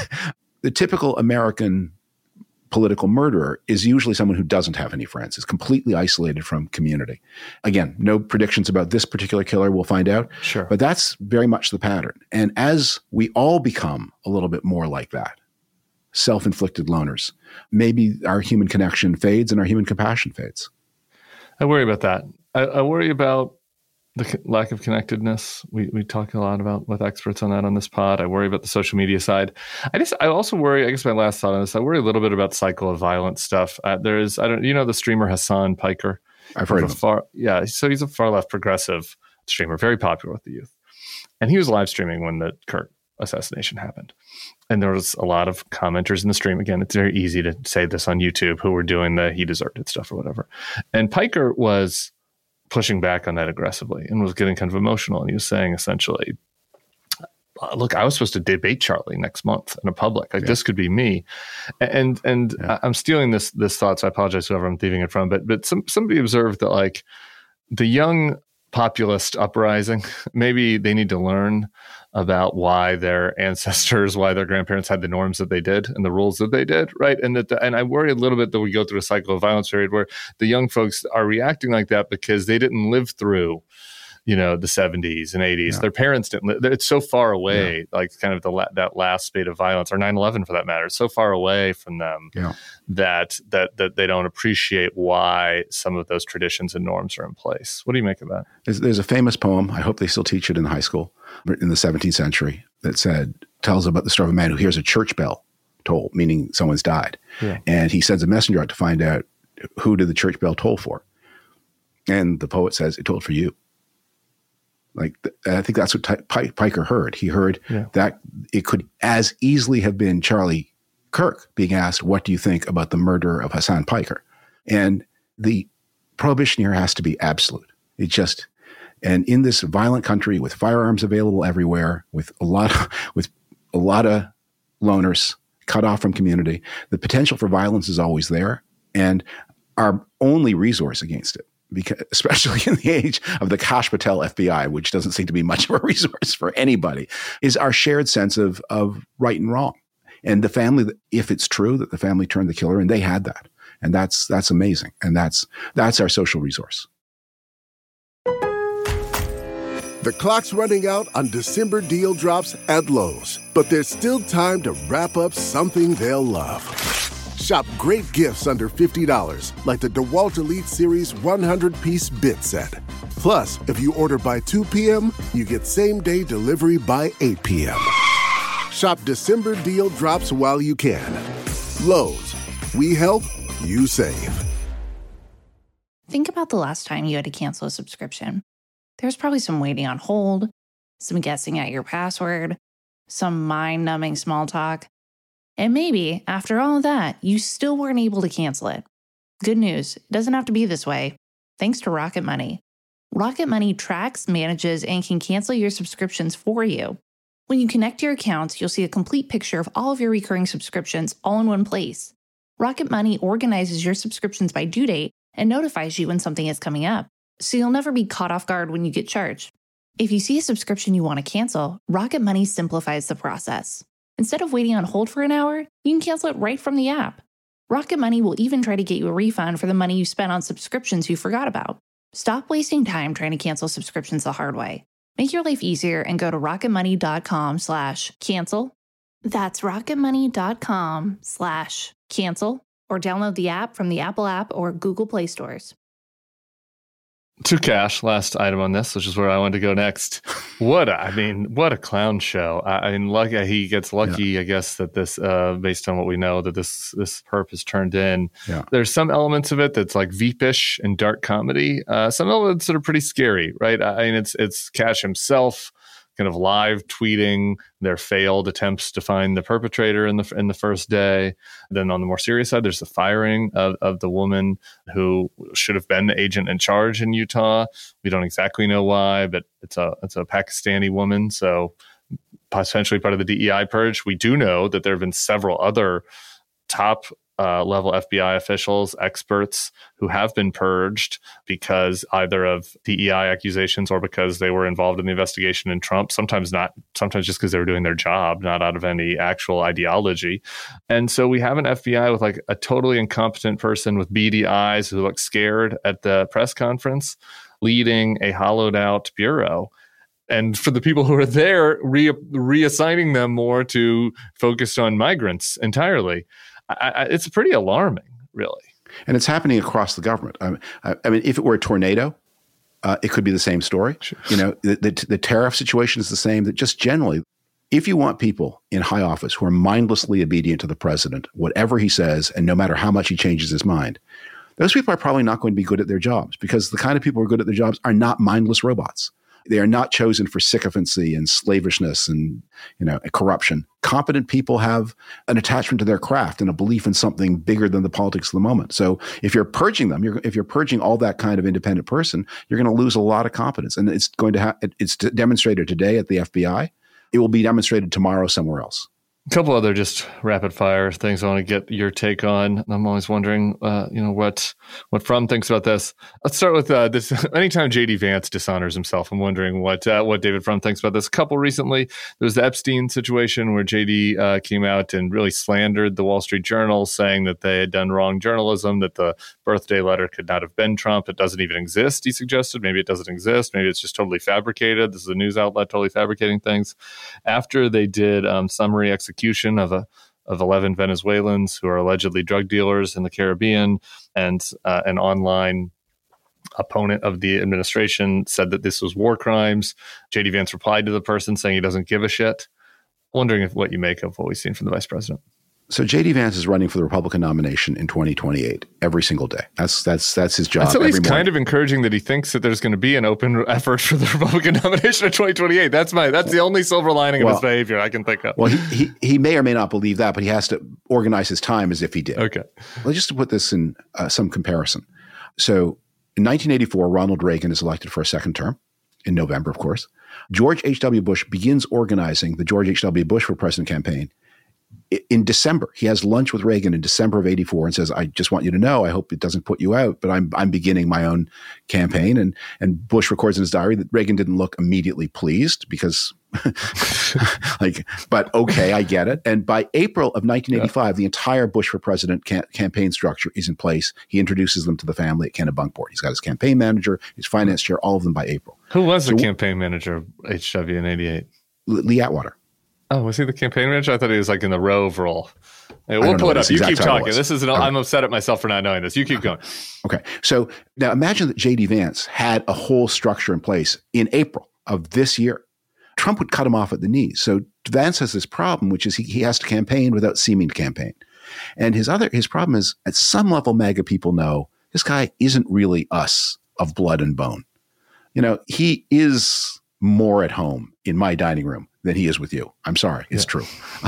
The typical American political murderer is usually someone who doesn't have any friends, is completely isolated from community. Again, no predictions about this particular killer, we'll find out. Sure. But that's very much the pattern. And as we all become a little bit more like that, self-inflicted loners, maybe our human connection fades and our human compassion fades. I worry about that. I, I worry about the co- lack of connectedness. We we talk a lot about with experts on that on this pod. I worry about the social media side. I just I also worry. I guess my last thought on this. I worry a little bit about cycle of violence stuff. Uh, there is I don't you know the streamer Hassan Piker. I've heard of him. Far, yeah, so he's a far left progressive streamer, very popular with the youth, and he was live streaming when the Kirk assassination happened. And there was a lot of commenters in the stream. Again, it's very easy to say this on YouTube who were doing the he deserved it stuff or whatever. And Piker was pushing back on that aggressively and was getting kind of emotional. And he was saying essentially, look, I was supposed to debate Charlie next month in a public. Like yeah. this could be me. And and yeah. I'm stealing this this thought, so I apologize to whoever I'm thieving it from. But but some somebody observed that like the young populist uprising, maybe they need to learn about why their ancestors, why their grandparents had the norms that they did and the rules that they did, right? And that, the, and I worry a little bit that we go through a cycle of violence period where the young folks are reacting like that because they didn't live through, you know, the seventies and eighties. Yeah. Their parents didn't live. It's so far away, yeah. like kind of the la- that last spate of violence, or nine eleven for that matter, it's so far away from them yeah. that that that they don't appreciate why some of those traditions and norms are in place. What do you make of that? There's, there's a famous poem, I hope they still teach it in high school, written in the seventeenth century, that said, tells about the story of a man who hears a church bell toll, meaning someone's died. Yeah. And he sends a messenger out to find out who did the church bell toll for. And the poet says, it told for you. Like, I think that's what T- Piker heard. He heard yeah. that it could as easily have been Charlie Kirk being asked, what do you think about the murder of Hassan Piker? And the prohibition here has to be absolute. It just, and in this violent country with firearms available everywhere, with a lot, of, with a lot of loners cut off from community, the potential for violence is always there. And our only resource against it, because especially in the age of the Kash Patel F B I, which doesn't seem to be much of a resource for anybody, is our shared sense of of right and wrong. And the family, if it's true that the family turned the killer, and they had that, and that's that's amazing, and that's that's our social resource. The clock's running out on December deal drops at Lowe's, but there's still time to wrap up something they'll love. Shop great gifts under fifty dollars, like the DeWalt Elite Series one hundred piece bit set. Plus, if you order by two p.m., you get same-day delivery by eight p.m. Shop December deal drops while you can. Lowe's, we help, you save. Think about the last time you had to cancel a subscription. There's probably some waiting on hold, some guessing at your password, some mind-numbing small talk. And maybe, after all of that, you still weren't able to cancel it. Good news, it doesn't have to be this way. Thanks to Rocket Money. Rocket Money tracks, manages, and can cancel your subscriptions for you. When you connect your accounts, you'll see a complete picture of all of your recurring subscriptions all in one place. Rocket Money organizes your subscriptions by due date and notifies you when something is coming up, so you'll never be caught off guard when you get charged. If you see a subscription you want to cancel, Rocket Money simplifies the process. Instead of waiting on hold for an hour, you can cancel it right from the app. Rocket Money will even try to get you a refund for the money you spent on subscriptions you forgot about. Stop wasting time trying to cancel subscriptions the hard way. Make your life easier and go to rocketmoney.com slash cancel. That's rocketmoney.com slash cancel, or download the app from the Apple app or Google Play stores. To Cash, last item on this, which is where I wanted to go next. What a, I mean, what a clown show! I, I mean, lucky he gets lucky, yeah. I guess, that this, uh, based on what we know, that this this perp is turned in. Yeah. There's some elements of it that's like Veepish and dark comedy. Uh, some elements that are pretty scary, right? I mean, it's it's Cash himself kind of live tweeting their failed attempts to find the perpetrator in the in the first day. Then on the more serious side, there's the firing of, of the woman who should have been the agent in charge in Utah. We don't exactly know why, but it's a it's a Pakistani woman, so potentially part of the D E I purge. We do know that there have been several other top Uh, level F B I officials, experts who have been purged because either of D E I accusations or because they were involved in the investigation in Trump. Sometimes not, sometimes just because they were doing their job, not out of any actual ideology. And so we have an F B I with like a totally incompetent person with beady eyes who looked scared at the press conference, leading a hollowed out bureau. And for the people who are there, re- reassigning them more to focus on migrants entirely. I, I, it's pretty alarming, really. And it's happening across the government. I mean, I, I mean if it were a tornado, uh, it could be the same story. Sure. You know, the, the, the tariff situation is the same. That just generally, if you want people in high office who are mindlessly obedient to the president, whatever he says, and no matter how much he changes his mind, those people are probably not going to be good at their jobs, because the kind of people who are good at their jobs are not mindless robots. They are not chosen for sycophancy and slavishness and, you know, corruption. Competent people have an attachment to their craft and a belief in something bigger than the politics of the moment. So if you're purging them, you're, if you're purging all that kind of independent person, you're going to lose a lot of competence. And it's going to have, it's demonstrated today at the F B I. It will be demonstrated tomorrow somewhere else. A couple other just rapid fire things I want to get your take on. I'm always wondering, uh, you know, what what Frum thinks about this. Let's start with uh, this. Anytime J D Vance dishonors himself, I'm wondering what uh, what David Frum thinks about this. A couple recently, there was the Epstein situation where J D uh, came out and really slandered the Wall Street Journal, saying that they had done wrong journalism, that the birthday letter could not have been Trump. It doesn't even exist, he suggested. Maybe it doesn't exist. Maybe it's just totally fabricated. This is a news outlet totally fabricating things. After they did um, summary execution of a of eleven Venezuelans who are allegedly drug dealers in the Caribbean, and uh, an online opponent of the administration said that this was war crimes. J D Vance replied to the person saying he doesn't give a shit. Wondering if what you make of what we've seen from the vice president. So J D Vance is running for the Republican nomination in twenty twenty-eight every single day. That's that's that's his job. That's at least every kind of encouraging that he thinks that there's going to be an open effort for the Republican nomination in twenty twenty-eight. That's my that's the only silver lining well, of his behavior I can think of. Well, he, he he may or may not believe that, but he has to organize his time as if he did. Okay. Well, just to put this in uh, some comparison. So in nineteen eighty-four, Ronald Reagan is elected for a second term in November, of course. George H W. Bush begins organizing the George H W. Bush for President campaign in December. He has lunch with Reagan in December of eighty-four and says, I just want you to know, I hope it doesn't put you out, but I'm I'm beginning my own campaign. And and Bush records in his diary that Reagan didn't look immediately pleased because like, but okay, I get it. And by April of nineteen eighty-five, yeah. the entire Bush for President cam- campaign structure is in place. He introduces them to the family at Kennebunkport. He's got his campaign manager, his finance chair, all of them by April. Who was the So- campaign manager of H W in eighty-eight? Lee Atwater. Oh, was he the campaign manager? I thought he was like in the Rove role. Hey, I we'll don't know pull what it his up. You exact keep title talking. was. This is an, All right. I'm upset at myself for not knowing this. You keep going. Okay. So now imagine that J D Vance had a whole structure in place in April of this year. Trump would cut him off at the knees. So Vance has this problem, which is he, he has to campaign without seeming to campaign. And his other his problem is at some level, MAGA people know this guy isn't really us of blood and bone. You know, he is more at home in my dining room than he is with you. I'm sorry, it's yeah. true.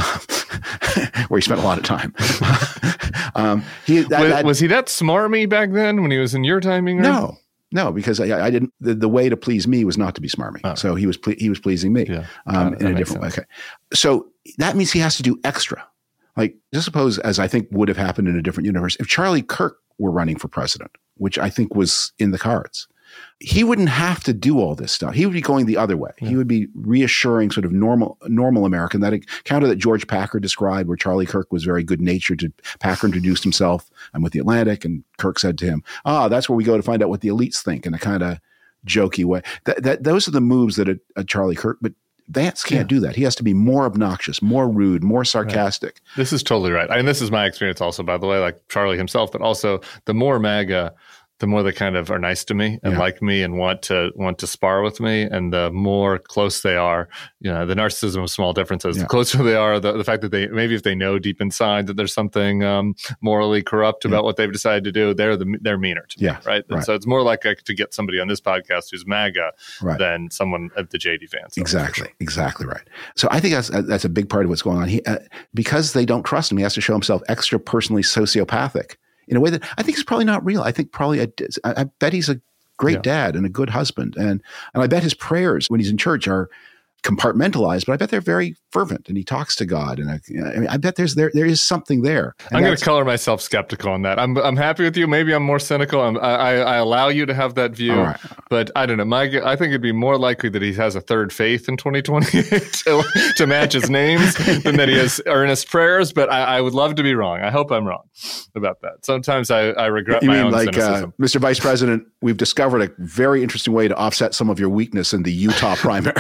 Where he spent a lot of time. um, he, that, was, that, was he that smarmy back then when he was in your dining room? No, no, because I, I didn't. The, the way to please me was not to be smarmy. Oh. So he was ple- he was pleasing me yeah. um, it, in a different way. Okay, so that means he has to do extra. Like, just suppose, as I think would have happened in a different universe, if Charlie Kirk were running for president, which I think was in the cards, he wouldn't have to do all this stuff. He would be going the other way. Yeah. He would be reassuring sort of normal, normal American, that encounter that George Packer described where Charlie Kirk was very good natured. Packer introduced himself. I'm with the Atlantic. And Kirk said to him, ah, that's where we go to find out what the elites think in a kind of jokey way. That, that those are the moves that a, a Charlie Kirk, but Vance can't yeah. do that. He has to be more obnoxious, more rude, more sarcastic. Right. This is totally right. I mean, this is my experience also, by the way, like Charlie himself, but also the more MAGA, the more they kind of are nice to me and yeah. like me and want to want to spar with me. And the more close they are, you know, the narcissism of small differences, yeah. the closer they are, the, the fact that they, maybe if they know deep inside that there's something um, morally corrupt about yeah. what they've decided to do, they're the, they're meaner to me, yeah. right? And right. so it's more like I, to get somebody on this podcast who's MAGA right. than someone at the J D Vance. Exactly, sure. exactly right. So I think that's that's a big part of what's going on. He, uh, because they don't trust him, he has to show himself extra personally sociopathic in a way that I think is probably not real. I think probably, a, I bet he's a great yeah. dad and a good husband. And and I bet his prayers when he's in church are compartmentalized, but I bet they're very fervent and he talks to God. And I, I mean, I bet there's there there is something there. And I'm going to color myself skeptical on that. I'm I'm happy with you. Maybe I'm more cynical. I'm, I I allow you to have that view, right. but I don't know. My I think it'd be more likely that he has a third faith in twenty twenty to, to match his names than that he has earnest prayers. But I, I would love to be wrong. I hope I'm wrong about that. Sometimes I, I regret you my mean own like, cynicism. Uh, Mister Vice President, we've discovered a very interesting way to offset some of your weakness in the Utah primary.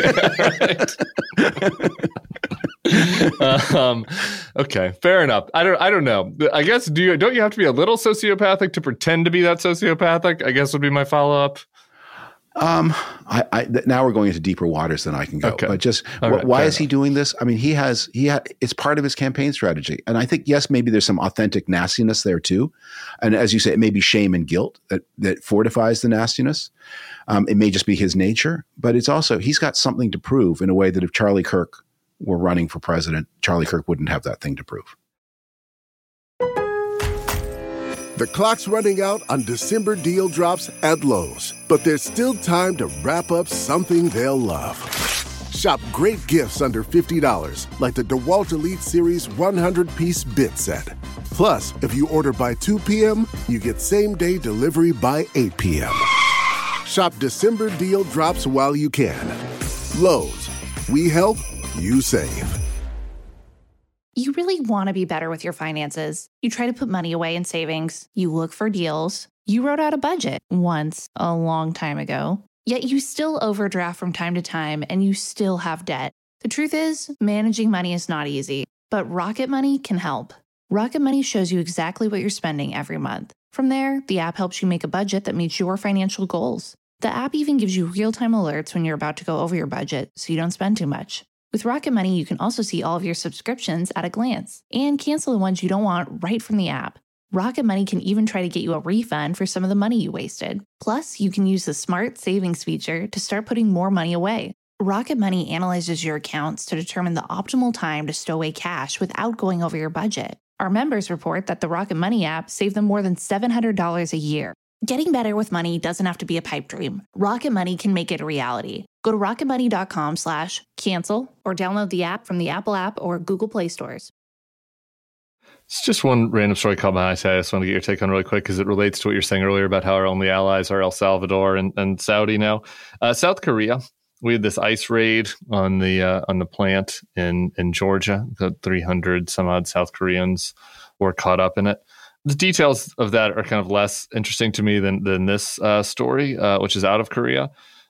um, okay, fair enough. I don't. I don't know. I guess do you don't you have to be a little sociopathic to pretend to be that sociopathic? I guess would be my follow up. Um, I, I now we're going into deeper waters than I can go. Okay. But just All wh- right, why fair is he enough. doing this? I mean, he has he ha- it's part of his campaign strategy, and I think yes, maybe there's some authentic nastiness there too, and as you say, it may be shame and guilt that that fortifies the nastiness. Um, it may just be his nature, but it's also he's got something to prove in a way that if Charlie Kirk were running for president, Charlie Kirk wouldn't have that thing to prove. The clock's running out on December deal drops at Lowe's, but there's still time to wrap up something they'll love. Shop great gifts under fifty dollars, like the DeWalt Elite Series one hundred piece bit set. Plus, if you order by two p.m., you get same-day delivery by eight p.m. Shop December deal drops while you can. Lowe's, we help, you save. You really want to be better with your finances. You try to put money away in savings. You look for deals. You wrote out a budget once a long time ago. Yet you still overdraft from time to time and you still have debt. The truth is, managing money is not easy, but Rocket Money can help. Rocket Money shows you exactly what you're spending every month. From there, the app helps you make a budget that meets your financial goals. The app even gives you real-time alerts when you're about to go over your budget so you don't spend too much. With Rocket Money, you can also see all of your subscriptions at a glance and cancel the ones you don't want right from the app. Rocket Money can even try to get you a refund for some of the money you wasted. Plus, you can use the Smart Savings feature to start putting more money away. Rocket Money analyzes your accounts to determine the optimal time to stow away cash without going over your budget. Our members report that the Rocket Money app saved them more than seven hundred dollars a year. Getting better with money doesn't have to be a pipe dream. Rocket Money can make it a reality. Go to rocketmoney.com slash cancel or download the app from the Apple app or Google Play stores. It's just one random story caught my eye. I just want to get your take on really quick because it relates to what you're saying earlier about how our only allies are El Salvador and, and Saudi now. Uh, South Korea, we had this ice raid on the uh, on the plant in, in Georgia. The three hundred some odd South Koreans were caught up in it. The details of that are kind of less interesting to me than than this uh, story, uh, which is out of Korea.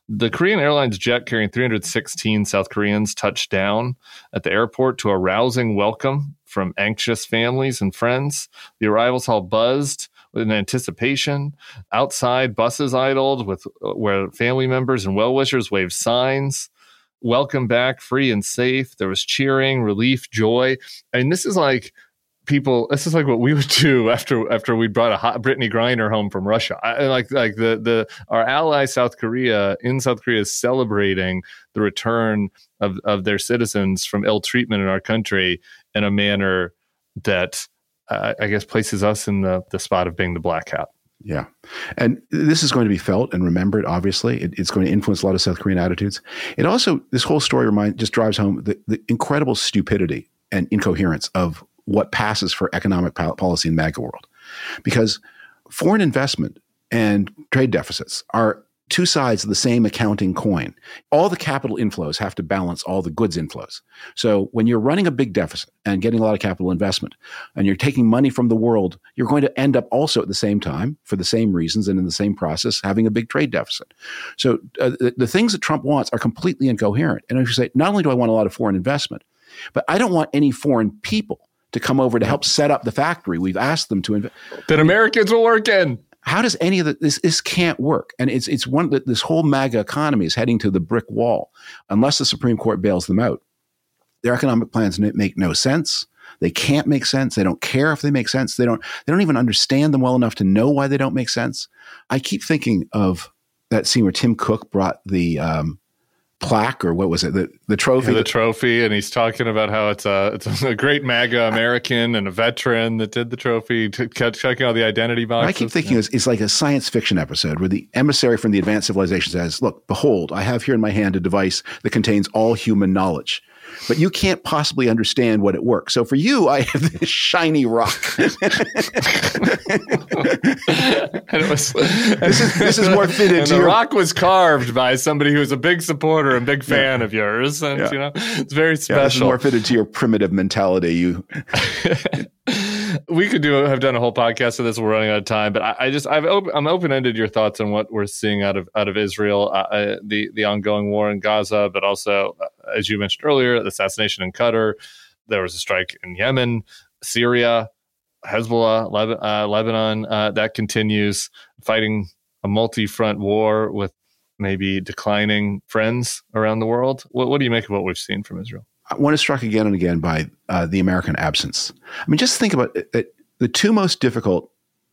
The Korean Airlines jet carrying three hundred sixteen South Koreans touched down at the airport to a rousing welcome from anxious families and friends. The arrivals hall buzzed with anticipation. Outside, buses idled with where family members and well-wishers waved signs. Welcome back, free and safe. There was cheering, relief, joy. I mean, this is like people. This is like what we would do after after we brought a hot Brittany Griner home from Russia. I, like like the the our ally South Korea in South Korea is celebrating the return of of their citizens from ill treatment in our country in a manner that uh, I guess places us in the the spot of being the black hat. Yeah. And this is going to be felt and remembered, obviously. It, it's going to influence a lot of South Korean attitudes. It also, this whole story remind, just drives home the, the incredible stupidity and incoherence of what passes for economic policy in MAGA world. Because foreign investment and trade deficits are two sides of the same accounting coin. All the capital inflows have to balance all the goods inflows. So when you're running a big deficit and getting a lot of capital investment and you're taking money from the world, you're going to end up also at the same time, for the same reasons and in the same process, having a big trade deficit. So uh, the, the things that Trump wants are completely incoherent. And if you say, not only do I want a lot of foreign investment, but I don't want any foreign people to come over to help set up the factory we've asked them to invest. That Americans will work in. How does any of the, this, this can't work. And it's, it's one that this whole MAGA economy is heading to the brick wall unless the Supreme Court bails them out. Their economic plans make no sense. They can't make sense. They don't care if they make sense. They don't, they don't even understand them well enough to know why they don't make sense. I keep thinking of that scene where Tim Cook brought the, um, plaque or what was it? The the trophy. Yeah, the trophy. And he's talking about how it's a, it's a great MAGA American and a veteran that did the trophy, t- checking all the identity boxes. I keep thinking yeah. it's, it's like a science fiction episode where the emissary from the advanced civilization says, look, behold, I have here in my hand a device that contains all human knowledge. But you can't possibly understand what it works. So for you, I have this shiny rock. and it was, this, is, this is more fitted and to the your... rock was carved by somebody who was a big supporter and big fan yeah. of yours. And, yeah. you know, it's very special. Yeah, this is more fitted to your primitive mentality. You... We could do have done a whole podcast of this. We're running out of time, but I, I just I've op- I'm open ended your thoughts on what we're seeing out of out of Israel, uh, the the ongoing war in Gaza, but also uh, as you mentioned earlier, the assassination in Qatar. There was a strike in Yemen, Syria, Hezbollah, Leb- uh, Lebanon. Uh, that continues, fighting a multi-front war with maybe declining friends around the world. What, what do you make of what we've seen from Israel? One is struck again and again by uh, the American absence. I mean, just think about it, it. The two most difficult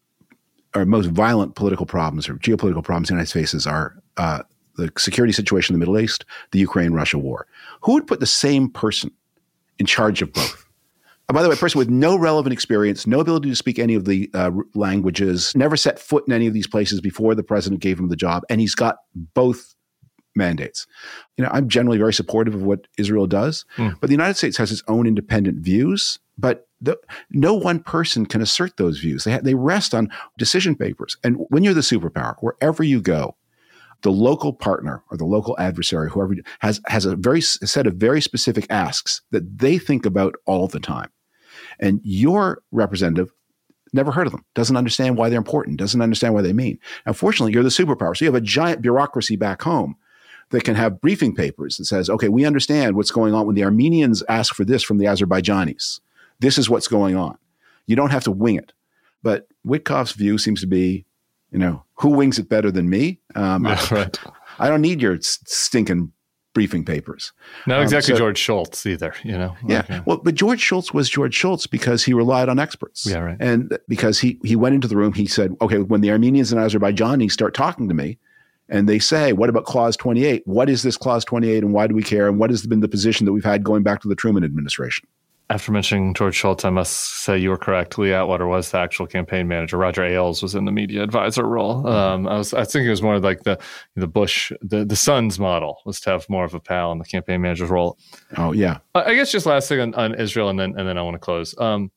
or most violent political problems or geopolitical problems the United States faces are uh, the security situation in the Middle East, the Ukraine-Russia war. Who would put the same person in charge of both? And by the way, a person with no relevant experience, no ability to speak any of the uh, languages, never set foot in any of these places before the president gave him the job, and he's got both mandates. You know, I'm generally very supportive of what Israel does, mm. but the United States has its own independent views, but the, no one person can assert those views. They ha- they rest on decision papers. And when you're the superpower, wherever you go, the local partner or the local adversary, whoever has has a very a set of very specific asks that they think about all the time. And your representative never heard of them, doesn't understand why they're important, doesn't understand what they mean. Unfortunately, you're the superpower. So you have a giant bureaucracy back home that can have briefing papers that says, okay, we understand what's going on when the Armenians ask for this from the Azerbaijanis. This is what's going on. You don't have to wing it. But Witkoff's view seems to be, you know, who wings it better than me? Um, That's right. I don't need your stinking briefing papers. Not exactly um, so, George Shultz either, you know? Yeah. Okay. Well, but George Shultz was George Shultz because he relied on experts. Yeah, right. And because he, he went into the room, he said, okay, when the Armenians and Azerbaijanis start talking to me, and they say, what about Clause twenty-eight? What is this Clause twenty-eight and why do we care? And what has been the position that we've had going back to the Truman administration? After mentioning George Shultz, I must say you were correct. Lee Atwater was the actual campaign manager. Roger Ailes was in the media advisor role. Um, I was, I think it was more like the the Bush, the the Sons model was to have more of a pal in the campaign manager's role. Oh yeah. I guess just last thing on, on Israel, and then and then I want to close. Um,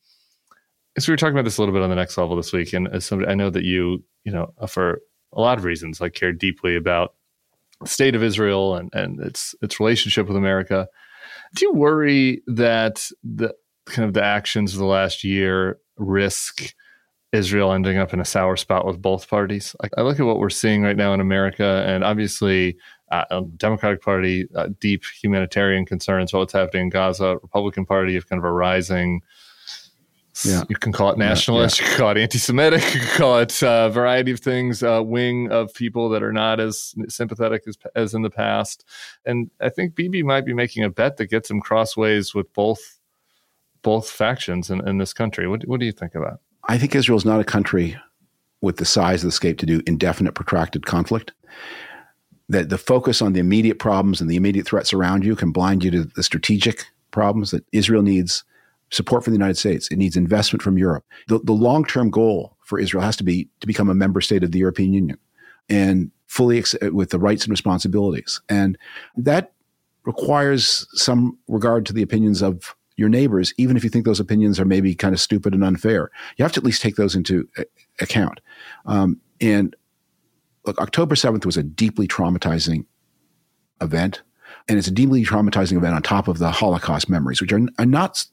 so we were talking about this a little bit on the Next Level this week, and as somebody, I know that you, you know, for a lot of reasons, like care deeply about the state of Israel and, and its its relationship with America. Do you worry that the kind of the actions of the last year risk Israel ending up in a sour spot with both parties? Like, I look at what we're seeing right now in America, and obviously Uh, Democratic Party, uh, deep humanitarian concerns about what's happening in Gaza. Republican Party, of kind of a rising, yeah. you can call it nationalist, yeah, yeah. you can call it anti-Semitic, you can call it a variety of things, uh, wing of people that are not as sympathetic as, as in the past. And I think Bibi might be making a bet that gets him crossways with both both factions in, in this country. What, what do you think about it? I think Israel is not a country with the size of the scape to do indefinite, protracted conflict. That the focus on the immediate problems and the immediate threats around you can blind you to the strategic problems. That Israel needs support from the United States. It needs investment from Europe. The, the long-term goal for Israel has to be to become a member state of the European Union and fully ex- with the rights and responsibilities. And that requires some regard to the opinions of your neighbors, even if you think those opinions are maybe kind of stupid and unfair. You have to at least take those into a- account. Um, and look, October seventh was a deeply traumatizing event, and it's a deeply traumatizing event on top of the Holocaust memories, which are, are not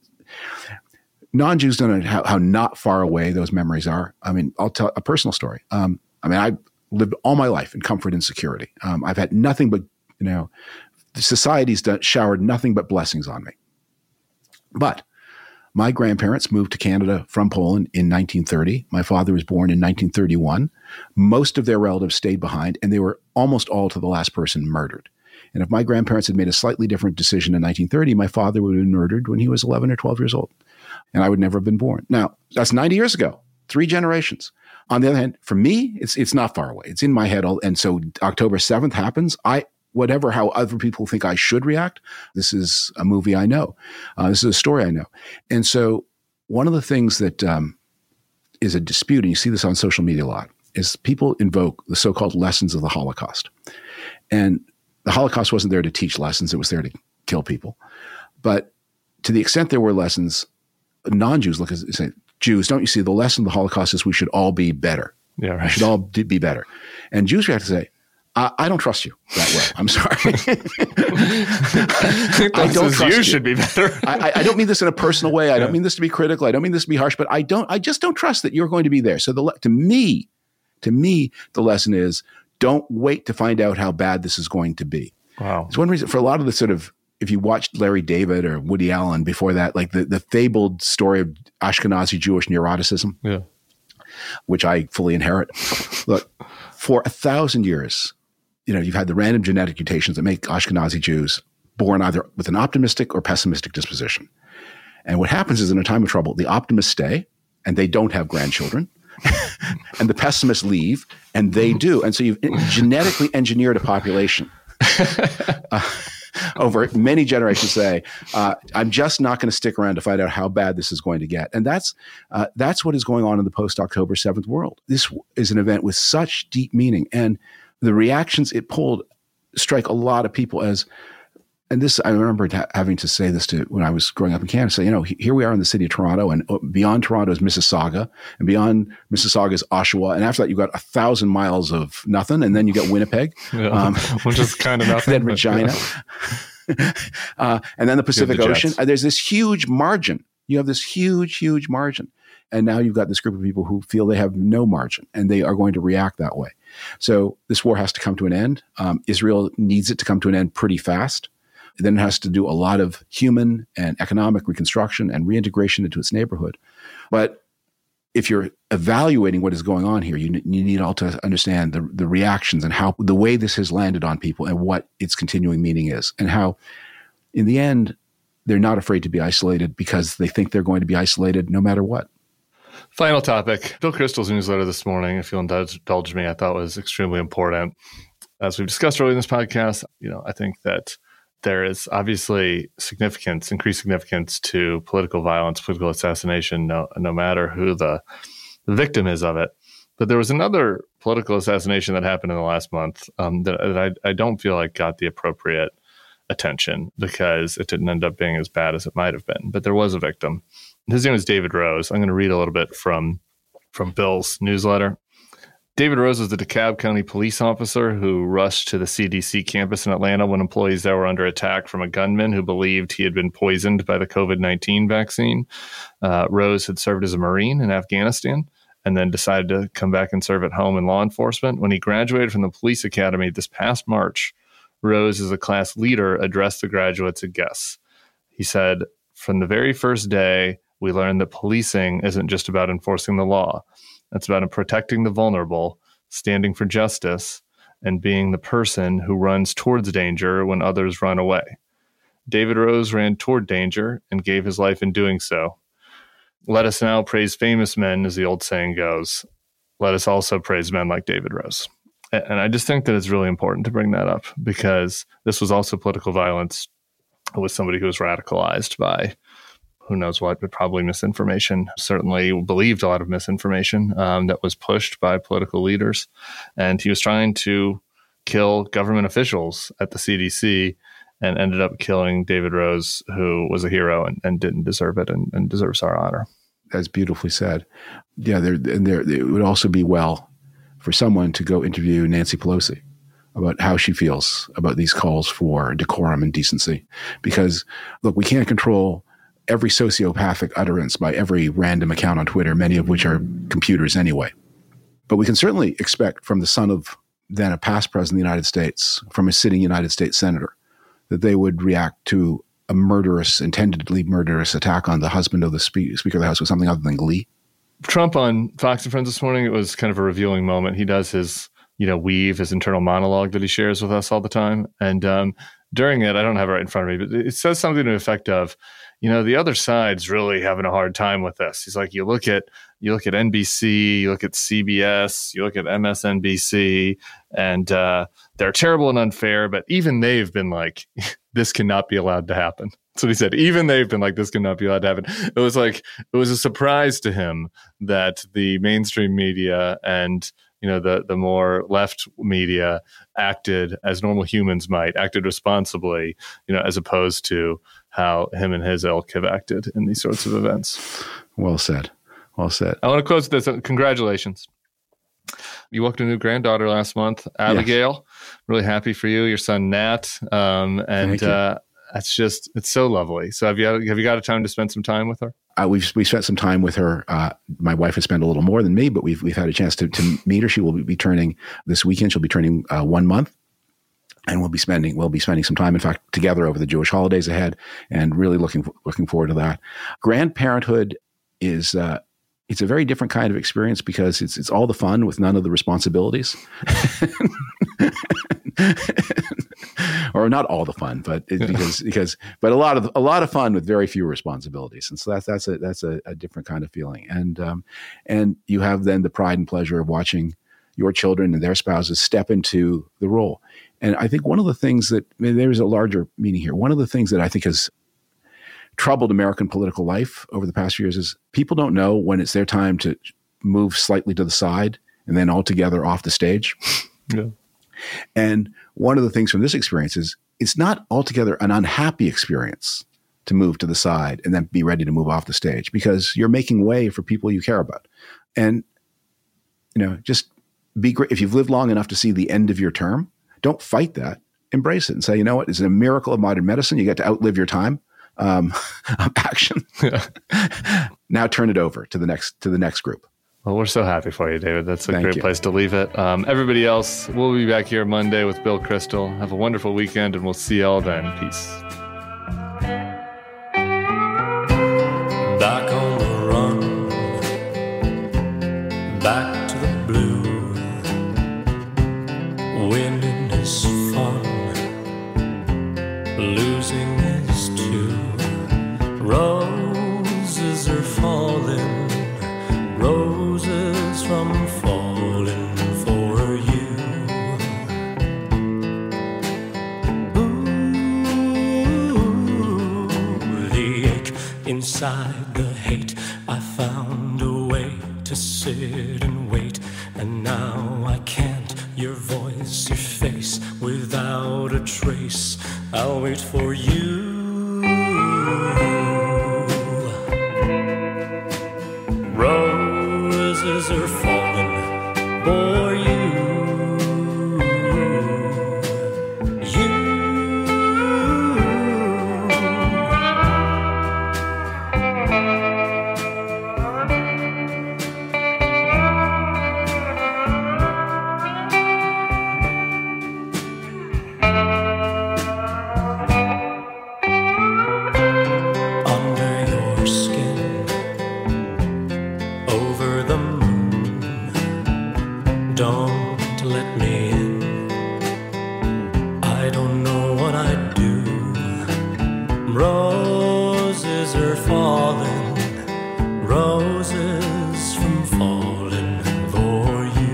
– non-Jews don't know how, how not far away those memories are. I mean, I'll tell a personal story. Um, I mean, I lived all my life in comfort and security. Um, I've had nothing but, you know, the society's done, showered nothing but blessings on me. But my grandparents moved to Canada from Poland in nineteen thirty. My father was born in nineteen thirty-one. Most of their relatives stayed behind, and they were almost all to the last person murdered. And if my grandparents had made a slightly different decision in nineteen thirty, my father would have been murdered when he was eleven or twelve years old, and I would never have been born. Now, that's ninety years ago, three generations. On the other hand, for me, it's it's not far away. It's in my head. All, and so October seventh happens. I Whatever, how other people think I should react, this is a movie I know. Uh, this is a story I know. And so one of the things that um, is a dispute, and you see this on social media a lot, is people invoke the so-called lessons of the Holocaust. And the Holocaust wasn't there to teach lessons. It was there to kill people. But to the extent there were lessons, non-Jews look at it and say, Jews, don't you see the lesson of the Holocaust is we should all be better. Yeah, right. We should all be better. And Jews react to say, I, I don't trust you that way. I'm sorry. I don't trust you. You should be better. I, I don't mean this in a personal way. I yeah. don't mean this to be critical. I don't mean this to be harsh, but I don't. I just don't trust that you're going to be there. So the to me, to me, the lesson is don't wait to find out how bad this is going to be. Wow. It's one reason for a lot of the sort of, if you watched Larry David or Woody Allen before that, like the, the fabled story of Ashkenazi Jewish neuroticism, yeah. which I fully inherit. Look, for a thousand years, you know, you've had the random genetic mutations that make Ashkenazi Jews born either with an optimistic or pessimistic disposition. And what happens is in a time of trouble, the optimists stay and they don't have grandchildren. And the pessimists leave and they do. And so you've genetically engineered a population uh, over many generations say, uh, I'm just not going to stick around to find out how bad this is going to get. And that's uh, that's what is going on in the post-October seventh world. This is an event with such deep meaning. And the reactions it pulled strike a lot of people as, and this, I remember ha- having to say this to when I was growing up in Canada, say, you know, here we are in the city of Toronto, and beyond Toronto is Mississauga, and beyond Mississauga is Oshawa, and after that you've got a thousand miles of nothing, and then you get Winnipeg, yeah, um, which is kind of nothing. Then Regina, yeah. uh, and then the Pacific the Ocean. Uh, there's this huge margin. You have this huge, huge margin. And now you've got this group of people who feel they have no margin, and they are going to react that way. So this war has to come to an end. Um, Israel needs it to come to an end pretty fast. Then it has to do a lot of human and economic reconstruction and reintegration into its neighborhood. But if you're evaluating what is going on here, you, you need all to understand the, the reactions and how the way this has landed on people and what its continuing meaning is, and how in the end, they're not afraid to be isolated because they think they're going to be isolated no matter what. Final topic. Bill Kristol's newsletter this morning, if you'll indulge, indulge me, I thought was extremely important. As we've discussed earlier in this podcast, you know, I think that there is obviously significance, increased significance to political violence, political assassination, no, no matter who the, the victim is of it. But there was another political assassination that happened in the last month um, that, that I, I don't feel like got the appropriate attention because it didn't end up being as bad as it might have been. But there was a victim. His name is David Rose. I'm going to read a little bit from, from Bill's newsletter. David Rose was the DeKalb County police officer who rushed to the C D C campus in Atlanta when employees there were under attack from a gunman who believed he had been poisoned by the covid nineteen vaccine. Uh, Rose had served as a Marine in Afghanistan and then decided to come back and serve at home in law enforcement. When he graduated from the police academy this past March, Rose, as a class leader, addressed the graduates and guests. He said, "From the very first day, we learned that policing isn't just about enforcing the law. It's about protecting the vulnerable, standing for justice, and being the person who runs towards danger when others run away. David Rose ran toward danger and gave his life in doing so. Let us now praise famous men, as the old saying goes. Let us also praise men like David Rose." And I just think that it's really important to bring that up, because this was also political violence with somebody who was radicalized by who knows what, but probably misinformation. Certainly believed a lot of misinformation um, that was pushed by political leaders. And he was trying to kill government officials at the C D C and ended up killing David Rose, who was a hero and, and didn't deserve it and, and deserves our honor. That's beautifully said. Yeah, there, and there, it would also be well for someone to go interview Nancy Pelosi about how she feels about these calls for decorum and decency. Because, look, we can't control every sociopathic utterance by every random account on Twitter, many of which are computers anyway. But we can certainly expect from the son of then a past president of the United States, from a sitting United States senator, that they would react to a murderous, intendedly murderous attack on the husband of the spe- Speaker of the House with something other than glee. Trump on Fox and Friends this morning, it was kind of a revealing moment. He does his, you know, weave, his internal monologue that he shares with us all the time. And um, during it, I don't have it right in front of me, but it says something to the effect of, you know, the other side's really having a hard time with this. He's like, you look at you look at N B C, you look at C B S, you look at M S N B C, and uh, they're terrible and unfair. But even they've been like, this cannot be allowed to happen. That's what he said. Even they've been like, this cannot be allowed to happen. It was like, it was a surprise to him that the mainstream media and, you know, the the more left media acted as normal humans might, acted responsibly, you know, as opposed to how him and his ilk have acted in these sorts of events. Well said. Well said. I want to close with this. Congratulations. You welcomed a new granddaughter last month, Abigail. Yes. Really happy for you, your son, Nat. Um, and uh, that's just, it's so lovely. So have you, have you got a time to spend some time with her? Uh, we've we spent some time with her. Uh, my wife has spent a little more than me, but we've we've had a chance to, to meet her. She will be turning this weekend. She'll be turning uh, one month. And we'll be spending we'll be spending some time, in fact, together over the Jewish holidays ahead, and really looking looking forward to that. Grandparenthood is uh, it's a very different kind of experience because it's it's all the fun with none of the responsibilities, or not all the fun, but it, because because but a lot of a lot of fun with very few responsibilities, and so that's that's a that's a, a different kind of feeling, and um, and you have then the pride and pleasure of watching your children and their spouses step into the role. And I think one of the things that, I mean, there's a larger meaning here. One of the things that I think has troubled American political life over the past few years is people don't know when it's their time to move slightly to the side and then altogether off the stage. Yeah. And one of the things from this experience is it's not altogether an unhappy experience to move to the side and then be ready to move off the stage, because you're making way for people you care about. And, you know, just be great. If you've lived long enough to see the end of your term, don't fight that. Embrace it and say, you know what? It's a miracle of modern medicine. You get to outlive your time. Um, action. Yeah. Now turn it over to the next to the next group. Well, we're so happy for you, David. That's a Thank great you. place to leave it. Um, everybody else, we'll be back here Monday with Bill Kristol. Have a wonderful weekend, and we'll see you all then. Peace. Back on the run, back to the blue. Winning is fun, losing is too. Roses are falling, roses from falling for you. Ooh, the ache inside the hate. I found a way to sit and wait, and now I can't. Your voice, your face, without a trace. I'll wait for you. Roses are falling for you. You. Thank you. don't let me in. I don't know what I'd do. Roses are falling, roses from falling for you.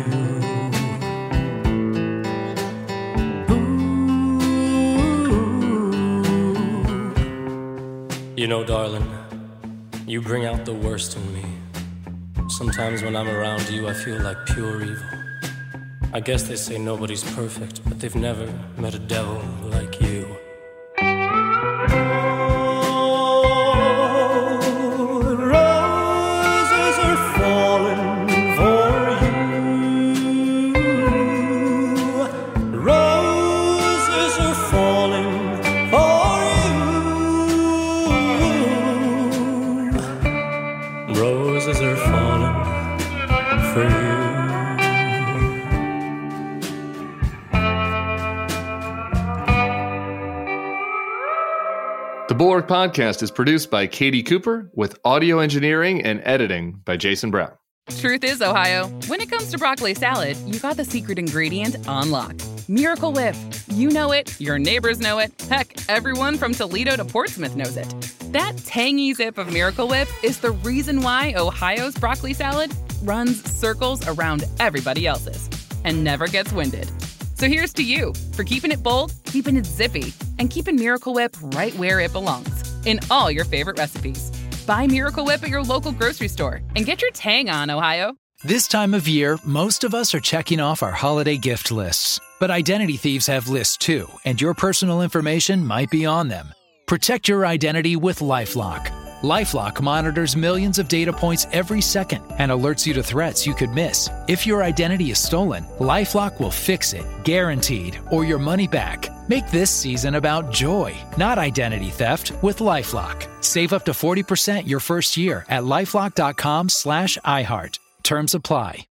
Ooh. You know, darling, you bring out the worst in me. Sometimes when I'm around you, I feel like pure evil. I guess they say nobody's perfect, but they've never met a devil like you. The Bulwark Podcast is produced by Katie Cooper with audio engineering and editing by Jason Brown. Truth is, Ohio, when it comes to broccoli salad, you got the secret ingredient on lock. Miracle Whip. You know it, your neighbors know it, heck, everyone from Toledo to Portsmouth knows it. That tangy zip of Miracle Whip is the reason why Ohio's broccoli salad runs circles around everybody else's and never gets winded. So here's to you for keeping it bold, keeping it zippy, and keeping Miracle Whip right where it belongs, in all your favorite recipes. Buy Miracle Whip at your local grocery store and get your tang on, Ohio. This time of year, most of us are checking off our holiday gift lists. But identity thieves have lists too, and your personal information might be on them. Protect your identity with LifeLock. LifeLock monitors millions of data points every second and alerts you to threats you could miss. If your identity is stolen, LifeLock will fix it, guaranteed, or your money back. Make this season about joy, not identity theft, with LifeLock. Save up to forty percent your first year at LifeLock.com slash iHeart. Terms apply.